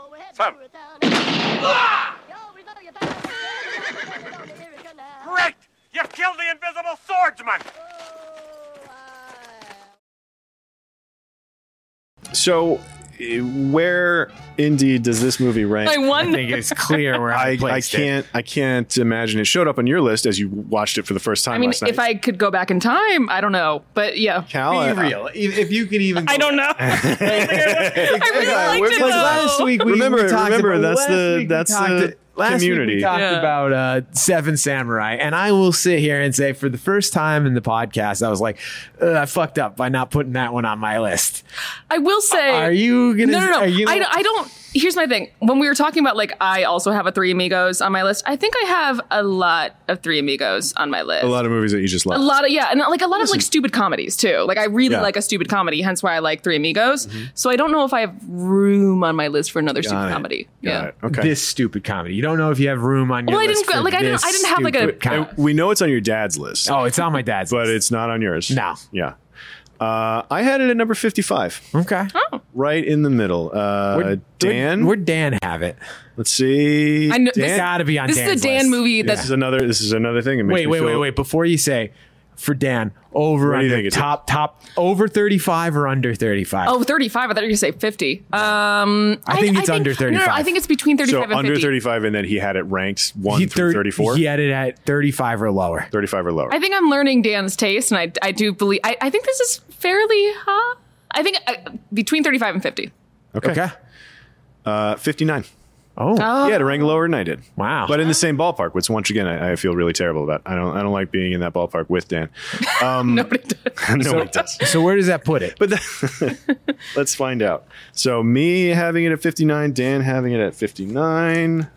Great! You killed the invisible swordsman! So, uh, where indeed does this movie rank? I won. I think it's clear where I, I, I placed it. can't I can't imagine it showed up on your list as you watched it for the first time I mean, last night. if I could go back in time, I don't know, but yeah. Cal, Be I- real. If if you can even. I don't know. I really liked we're it, like though. Last week we Remember- we talked remember, about, that's last the- week we that's talked the last community. Week we talked Yeah. about uh, Seven Samurai, and I will sit here and say, for the first time in the podcast, I was like, "Ugh, I fucked up by not putting that one on my list. I will say. Are you gonna? No, no, no. Are you, I, I don't. Here's my thing. When we were talking about, like, I also have a Three Amigos on my list. I think I have a lot of Three Amigos on my list. a lot of movies that you just A love. lot of yeah, and like a lot of like stupid comedies too. Like I really Yeah. like a stupid comedy, hence why I like Three Amigos. So I don't know if I have room on my list for another stupid Got it. comedy. Got yeah. it. Okay. this stupid comedy. You don't know if you have room on your Well, I list. didn't go- for like, I didn't- this I didn't have, like, a- stupid And comedy. we know it's on your dad's list, Oh, it's on my dad's. but list. it's not on yours. No. Yeah. Uh, I had it at number fifty-five, Okay. right in the middle. Uh, Where- Dan, Where'd Dan have it? let's see. I know Dan, this, gotta be on this Dan's is the Dan list. movie this that's is another. This is another thing. It makes Wait, me wait, wait, feel- wait. Before you say, for Dan, over What do you under think it's top top over thirty-five or under thirty-five? oh thirty-five. I thought you were going to say fifty. Um, I think it's under No, no, thirty-five. I think it's between So thirty-five and under fifty. thirty-five, and then he had it ranked one He through thir- thirty-four. He had it at thirty-five or lower. thirty-five or lower. I think I'm learning Dan's taste, and I, I do believe I, I think this is fairly high. I think uh, between thirty-five and fifty. okay. Okay. Uh, fifty-nine. Oh, Oh. Yeah, to rank lower than I did. Wow. But in the same ballpark, which once again I, I feel really terrible about. I don't. I don't like being in that ballpark with Dan. Um, Nobody does. nobody does. so where does that put it? But that, let's find out. So me having it at fifty-nine, Dan having it at fifty-nine,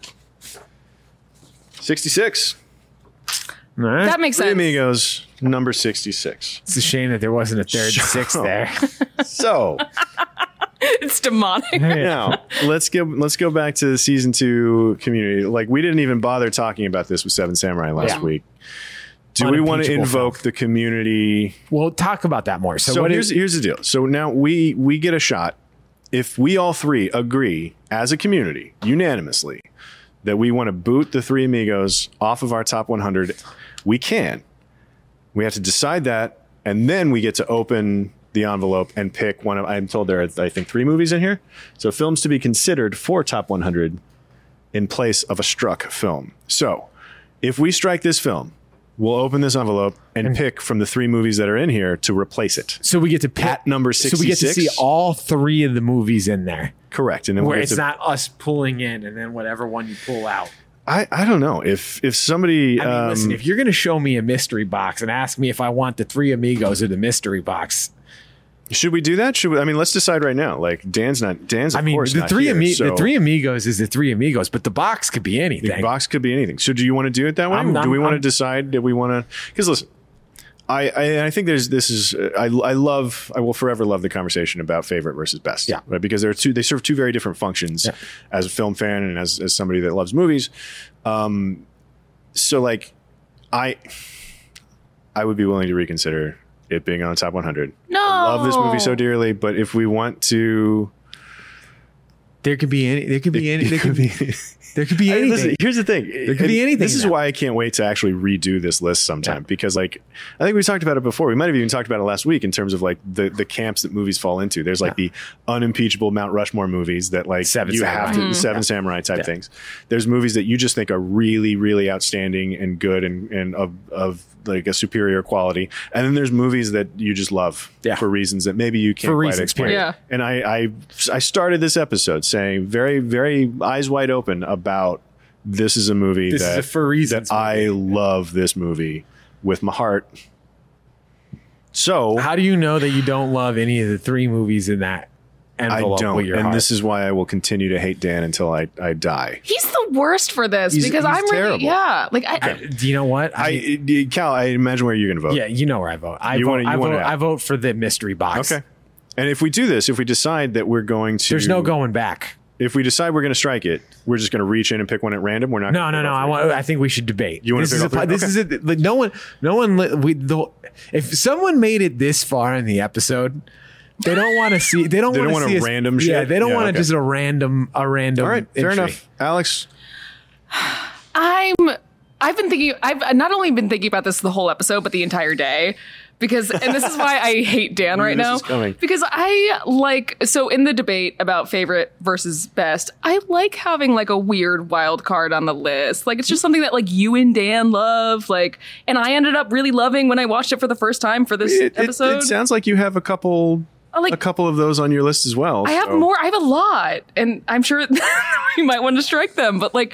sixty-six. All right. That makes Three sense. Amigos, number sixty-six. It's a shame that there wasn't a third So- sixth there. So It's demonic. now let's go. Let's go back to the season two Community. Like we didn't even bother talking about this with Seven Samurai last Yeah. week. Do we want to Unimpeachable invoke film. the Community? We'll talk about that more. So, So, what here's is here's the deal. So now we we get a shot. If we all three agree as a community unanimously that we want to boot the Three Amigos off of our top one hundred, we can. We have to decide that, and then we get to open the envelope and pick one of. I'm told there are, I think, three movies in here. So films to be considered for top one hundred in place of a struck film. So if we strike this film, we'll open this envelope and pick from the three movies that are in here to replace it. so we get to pick At number So we get to sixty-six? see all three of the movies in there, Correct. And then where we'll it's get to, not us pulling in and then whatever one you pull out. I, I don't know. If if somebody I mean, um, listen, if you're going to show me a mystery box and ask me if I want the Three Amigos or the mystery box, Should we do that? Should we, I mean, let's decide right now. Like Dan's not. Dan's. Of I mean, course the not three here, ami- so the three amigos is the three amigos, but the box could be anything. The box could be anything. So, do you want to do it that way? I'm- do we I'm- want to I'm- decide that we want to? Because listen, I, I I think there's this is I I love I will forever love the conversation about favorite versus best. Yeah. Right. Because they're two they serve two very different functions Yeah. as a film fan and as as somebody that loves movies. Um. So like, I I would be willing to reconsider it being on the top one hundred. No. I love this movie so dearly, but if we want to, There could be any. There could be any. There could be. There could be I mean, anything. listen, here's the thing. There could be And anything This in is that. why I can't wait to actually redo this list sometime because, like, I think we talked about it before. We might have even talked about it last week in terms of like the the camps that movies fall into. There's like the unimpeachable Mount Rushmore movies that like Seven you Samurai. have to Mhm. Seven Yeah. Samurai type Yeah. things. There's movies that you just think are really really outstanding and good and and of of like a superior quality. And then there's movies that you just love Yeah. for reasons that maybe you can't For quite reasons, explain. period. Yeah. And I, I I started this episode saying very very eyes wide open about this is a movie This is that a for reasons that I love this movie with my heart. So How do you know that you don't love any of the three movies in that I envelope don't, with your and heart? this is why I will continue to hate Dan until I, I die. He's the worst for this He's- because he's I'm really terrible. yeah. Like I, I- do you know what? I, Cal, I imagine where you're going to vote. yeah, you know where I vote. I You vote. wanna- you I, wanna vote out. I vote for the mystery box. Okay. And if we do this, if we decide that we're going to, There's no going back. If we decide we're going to strike it, we're just going to reach in and pick one at random. We're not. No, gonna no, pick no. all I three. want. I think we should debate. You wanna this pick is all a, three? This Okay. is it. Like, no one. No one. li- We. The, if someone made it this far in the episode, they don't want to see. They don't They don't want want to a see us- random Yeah, shit? they don't Yeah, want to okay. just a random. A random. All right, fair entry. enough, Alex. I'm I've been thinking I've not only been thinking about this the whole episode, but the entire day. Because and this is why I hate Dan Knew right this now. was coming. Because I like so in the debate about favorite versus best, I like having like a weird wild card on the list. Like it's just something that like you and Dan love. Like and I ended up really loving when I watched it for the first time for this It, it, episode. it sounds like you have a couple, I like- a couple of those on your list as well. I have so- more. I have a lot, and I'm sure we might want to strike them. But like,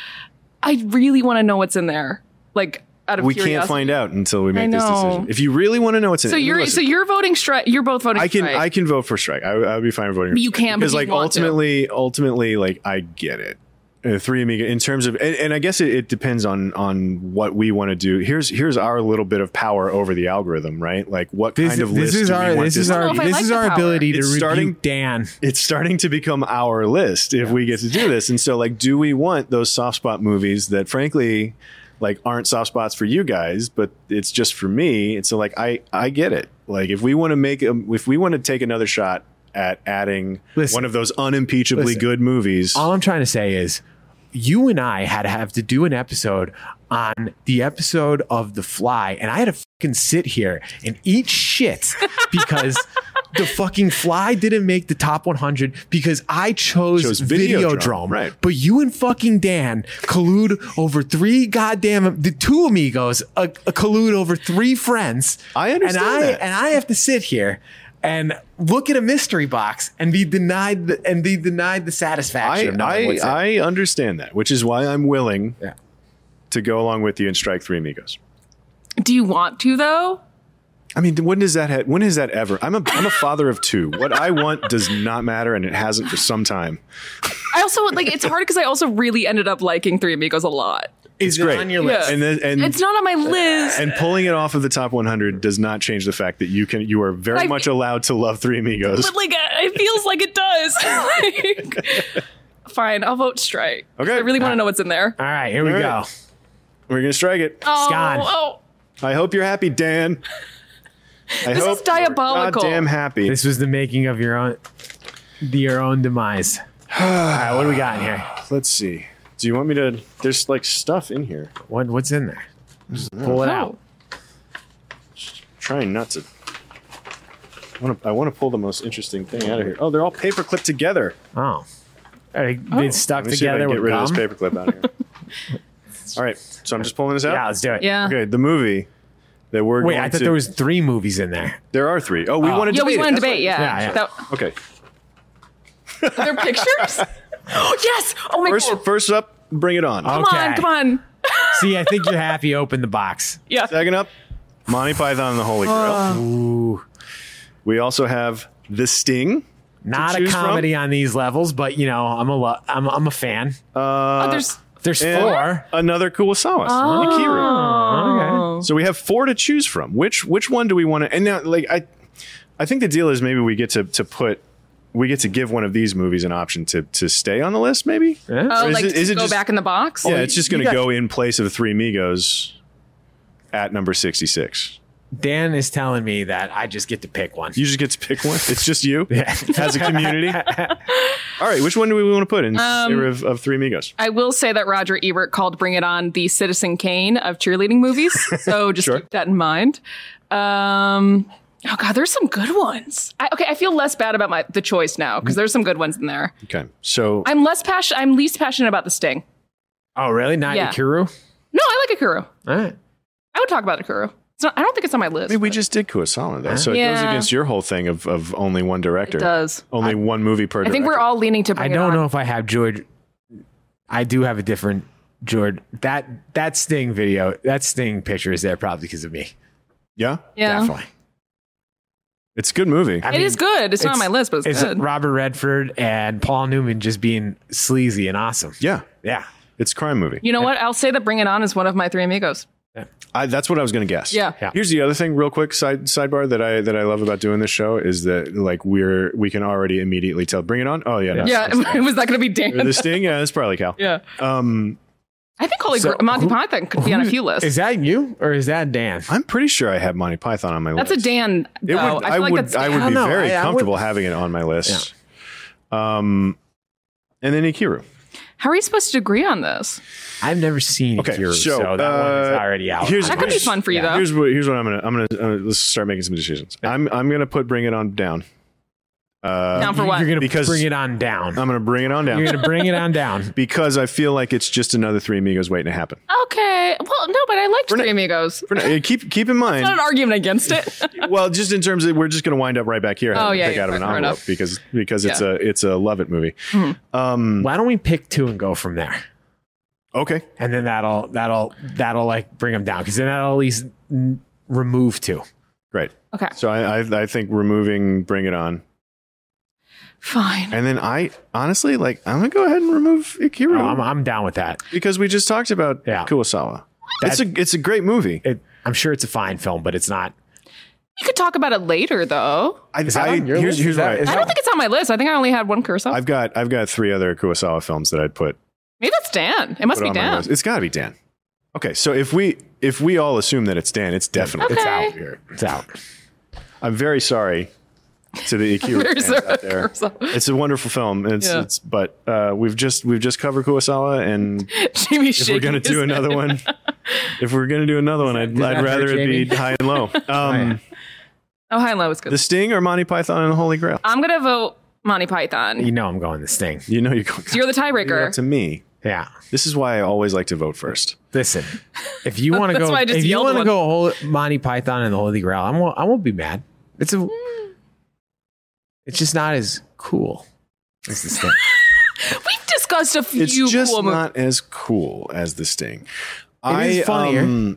I really want to know what's in there. Like, out of We curiosity. can't find out until we I make this know. decision. If you really want to know what's in So it, you're listen, so you're voting strike. You're both voting. I can strike. I can vote for strike. I, I would be fine voting. But for you strike. can, but because you like want to. ultimately, ultimately, like I get it. Uh, three Amiga in terms of, and, and I guess it, it depends on on what we want to do. Here's here's our little bit of power over the algorithm, right? Like what This, kind of this list is do we our. want This is to our. I don't know if I This like is the our power. ability to It's rebuke starting- Dan. It's starting to become our list if we get to do this. And so, like, do we want those soft spot movies that, frankly, like aren't soft spots for you guys, but it's just for me? And so, like, I I get it. Like, if we want to make, a, if we want to take another shot at adding Listen. one of those unimpeachably Listen. good movies, All I'm trying to say is, you and I had to have to do an episode on the episode of The Fly, and I had to fucking sit here and eat shit because the fucking Fly didn't make the top one hundred because I chose, Chose Videodrome. Videodrome, right. But you and fucking Dan collude over three goddamn the two amigos, a, a collude over three friends. I understand and I that. and I have to sit here and look at a mystery box and be denied the, and be denied the satisfaction I of knowing I, what's in it. I understand that, which is why I'm willing Yeah. to go along with you and strike Three Amigos. Do you want to though? I mean, when does that ha- when is that ever? I'm a I'm a father of two. What I want does not matter, and it hasn't for some time. I also like it's hard because I also really ended up liking Three Amigos a lot. Is it Great. on your Yeah. list? And then, and It's not on my list. and pulling it off of the top one hundred does not change the fact that you can you are very I- much allowed to love Three Amigos. But like it feels like it does. Like, fine, I'll vote strike. Okay. I really want to know what's in there. All right, here we All go. right. We're gonna strike it. Oh, Scott. oh, I hope you're happy, Dan. I This hope is diabolical. You're goddamn happy. This was the making of your own your own demise. All right, what do we got in here? Let's see. Do you want me to? There's like stuff in here. What what's in there? Just pull it oh. out. Trying not to. I want to. I want to pull the most interesting thing out of here. Oh, they're all paper clipped together. Oh, are they, they stuck Let me see if I together can get with rid of gum? this paper clip out of here. All right, so I'm just pulling this out. Yeah, let's do it. Yeah. Okay, the movie that we're Wait, going I thought to. there was three movies in there. There are three. Oh, we Oh. want to Yeah, we debate. want it. to That's debate. Yeah. Yeah, yeah. That- right. Okay. are there pictures? Oh yes! Oh my First, god! first up, bring it on. Come Okay. on! Come on! See, I think you're happy. Open the box. Yeah. Second up, Monty Python and the Holy Grail. Ooh, We also have The Sting. Not a comedy from. on these levels, but you know, I'm a lo- I'm I'm a fan. Uh, oh, there's there's four. Another Kurosawa. Oh. Ikiru. Okay. So we have four to choose from. Which which one do we want to? And now, like I, I think the deal is maybe we get to to put. We get to give one of these movies an option to to stay on the list, maybe. Yeah. Oh, is like it, is to it go just, back in the box? Yeah, it's just going to got- go in place of Three Amigos at number sixty-six. Dan is telling me that I just get to pick one. You just get to pick one? It's just you? Yeah. As a community? All right, which one do we want to put in Um, favor of, of Three Amigos? I will say that Roger Ebert called Bring It On the Citizen Kane of cheerleading movies. So just Sure. keep that in mind. Um, oh, God, there's some good ones. I, okay, I feel less bad about my the choice now because there's some good ones in there. Okay, so... I'm less passionate. I'm least passionate about The Sting. Oh, really? Not Yeah. Ikiru? No, I like Akuru. All right. I would talk about Akuru. It's not, I don't think it's on my list. I mean, we just did Kurosawa, though, so it Yeah. goes against your whole thing of, of only one director. It does. Only one movie per I director. think we're all leaning to I Bring It don't On. know if I have George. I do have a different George. That that Sting video, that Sting picture is there probably because of me. Yeah? Yeah. Definitely. It's a good movie. I It is good. It's, not on my list, but it's, It's good. Robert Redford and Paul Newman just being sleazy and awesome. Yeah. Yeah. It's a crime movie. You know what? I'll say that Bring It On is one of my Three Amigos. I, that's what I was going to guess. Yeah. Yeah. Here's the other thing, real quick side sidebar that I that I love about doing this show is that like we're we can already immediately tell. Bring it on. Oh yeah. No, Yeah, was that going to be Dan? The Sting. Yeah, it's probably Cal. Yeah. Um, I think Holy So Gr- Monty who- Python could be on a few lists. Is that you or is that Dan? I'm pretty sure I have Monty Python on my That's list. a Dan, It though. would, I I, feel like would that's I would I be don't know. very I- I would- comfortable having it on my list. Um, and then Ikiru. How are you supposed to agree on this? I've never seen Okay, Ikiru, so, so, that one is uh, already out. here's- That could be fun for you, though. Here's what here's what I'm gonna I'm gonna uh, let's start making some decisions. I'm I'm gonna put Bring It On down. Uh, Down for what? You're going to Because- bring it on down. I'm gonna bring it on down. You're going to bring it on down. because I feel like it's just another Three Amigos waiting to happen. Okay. Well, no, but I liked For Three now- Amigos. For now, uh, keep keep in mind. Not an argument against it. Well, just in terms of we're just going to wind up right back here. Oh, having to yeah, pick yeah, out of an fair envelope enough. because because it's Yeah. a it's a love it movie. Um, Why don't we pick two and go from there? okay, And then that'll that'll that'll like bring them down because then that'll at least mm, remove two. great. Okay. So I, I I think removing Bring It On, Fine. and then I honestly like I'm gonna go ahead and remove Ikiru Oh, I'm, I'm down with that. because we just talked about Yeah. Kurosawa. That- it's a it's a great movie. It, I'm sure it's a fine film, but it's not. You could talk about it later, though. I, Is that I- on your here's list? here's Is that- what I- is I don't think it's on my list. I think I only had one Kurosawa. I've got I've got three other Kurosawa films that I'd put Maybe that's Dan. It must put be on my Dan. list. It's got to be Dan. Okay, so if we if we all assume that it's Dan, it's definitely It's Okay. out here. It's out. I'm very sorry to the Ikiru Very fans sorry, out there. Kurosawa. It's a wonderful film. It's Yeah. it's but uh, we've just we've just covered Kurosawa, and Jamie's if we're shaking gonna his do head. another one, if we're gonna do another one, I'd, Does I'd that rather hurt it be Jamie? high and low. Um, Oh, High and Low is good. The Sting or Monty Python and the Holy Grail? I'm going to vote Monty Python. You know I'm going the Sting. You know you're going So you're the tiebreaker. to me. Yeah. This is why I always like to vote first. Listen, if you want to That's go, why I just if you yelled want to one. go whole Monty Python and the Holy Grail, I won't. I won't be mad. It's a. It's just not as cool as the Sting. We've discussed a few It's just cool movies. not as cool as the Sting. It is funnier. Um,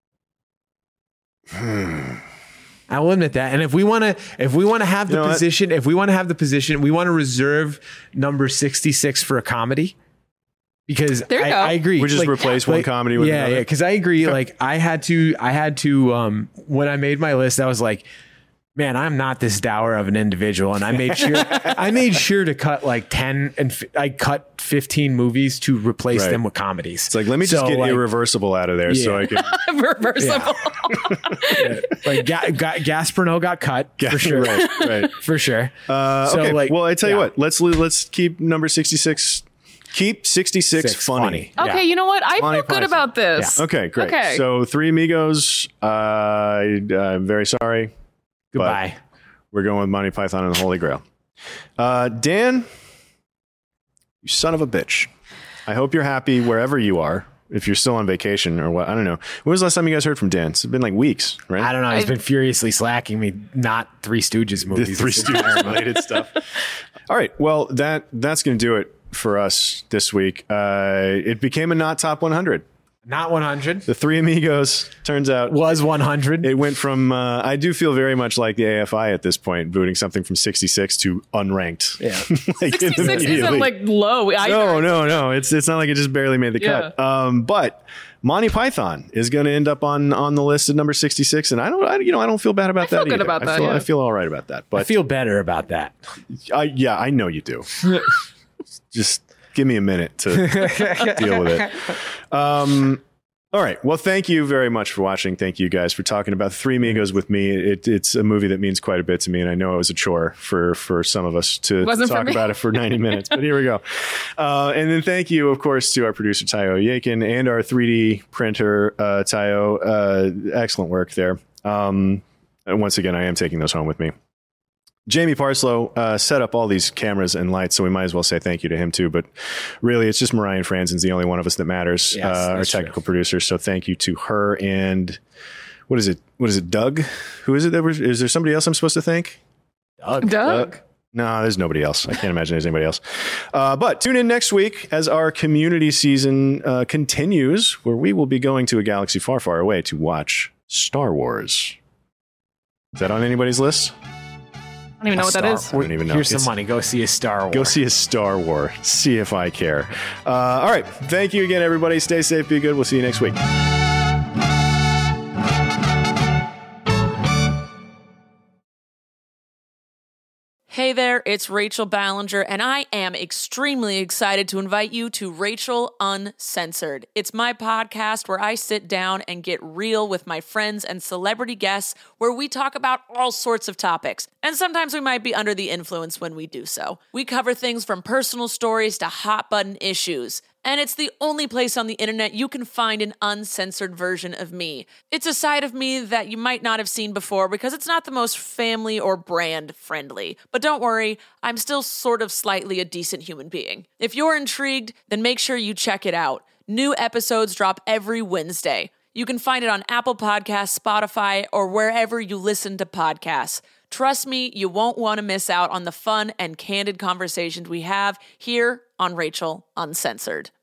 I will admit that. And if we want to, if we want to have the You know what? position, if we want to have the position, we want to reserve number sixty-six for a comedy. Because There you I, go. I agree. We just replace one comedy with yeah, another? yeah. Because I agree. Like I had to, I had to. Um, when I made my list, I was like, man, I'm not this dour of an individual, and I made sure, I made sure to cut like ten and fi- I cut fifteen movies to replace Right. them with comedies. It's like, let me just So, get like, Irreversible out of there so Yeah. I can. Reversible. like Ga- Ga- Gasparno got cut for sure, right, right. for sure. Uh, So, okay. like, well, I tell you yeah. what. Let's let's keep number sixty-six. Keep sixty-six Six, funny. funny. Okay, Yeah. you know what? I Monty feel good Python. about this. Okay, great. Okay. So Three Amigos. Uh, I- I'm very sorry. Goodbye. We're going with Monty Python and the Holy Grail. Uh, Dan, you son of a bitch. I hope you're happy wherever you are. If you're still on vacation or what, I don't know. When was the last time you guys heard from Dan? It's been like weeks, right? I don't know. He's been furiously slacking me. Not Three Stooges The movies. Three Stooges related stuff. All right. Well, that that's going to do it for us this week. Uh, it became a not top one hundred. Not one hundred. The Three Amigos turns out was one hundred. It went from, uh, I do feel very much like the A F I at this point, booting something from sixty-six to unranked. Yeah. like sixty-six isn't like low. Either. No, no, no. It's it's not like it just barely made the Yeah. cut. Um, but Monty Python is going to end up on on the list at number sixty-six, and I don't, I, you know, I don't feel bad about I feel that good either. about I that, feel, yeah. I feel all right about that. But I feel better about that. I, yeah, I know you do. Just give me a minute to deal with it. Um, all right. Well, thank you very much for watching. Thank you guys for talking about Three Amigos with me. It, it's a movie that means quite a bit to me, and I know it was a chore for for some of us to Wasn't for talk me. about it for ninety minutes. But here we go. Uh, and then thank you, of course, to our producer Tayo Yakin and our three D printer uh, Tayo. Uh, excellent work there. Um, and once again, I am taking those home with me. Jamie Parslow uh, set up all these cameras and lights, so we might as well say thank you to him too. But really, it's just Mariah Franzen's the only one of us that matters, Yes, uh, our that's technical producer. So thank you to her. And what is it? What is it? Doug? Who is it? That was, is there somebody else I'm supposed to thank? Doug. Doug. No, there's nobody else. I can't imagine there's anybody else. Uh, but tune in next week as our community season uh, continues, where we will be going to a galaxy far, far away to watch Star Wars. Is that on anybody's list? I don't even know what that Star- is. I don't even know. Here's some It's- money. Go see a Star Wars. Go see a Star Wars. See if I care. Uh, all right. Thank you again, everybody. Stay safe. Be good. We'll see you next week. Hey there, it's Rachel Ballinger, and I am extremely excited to invite you to Rachel Uncensored. It's my podcast where I sit down and get real with my friends and celebrity guests, where we talk about all sorts of topics. And sometimes we might be under the influence when we do so. We cover things from personal stories to hot button issues. And it's the only place on the internet you can find an uncensored version of me. It's a side of me that you might not have seen before because it's not the most family or brand friendly. But don't worry, I'm still sort of slightly a decent human being. If you're intrigued, then make sure you check it out. New episodes drop every Wednesday. You can find it on Apple Podcasts, Spotify, or wherever you listen to podcasts. Trust me, you won't want to miss out on the fun and candid conversations we have here on Rachel Uncensored.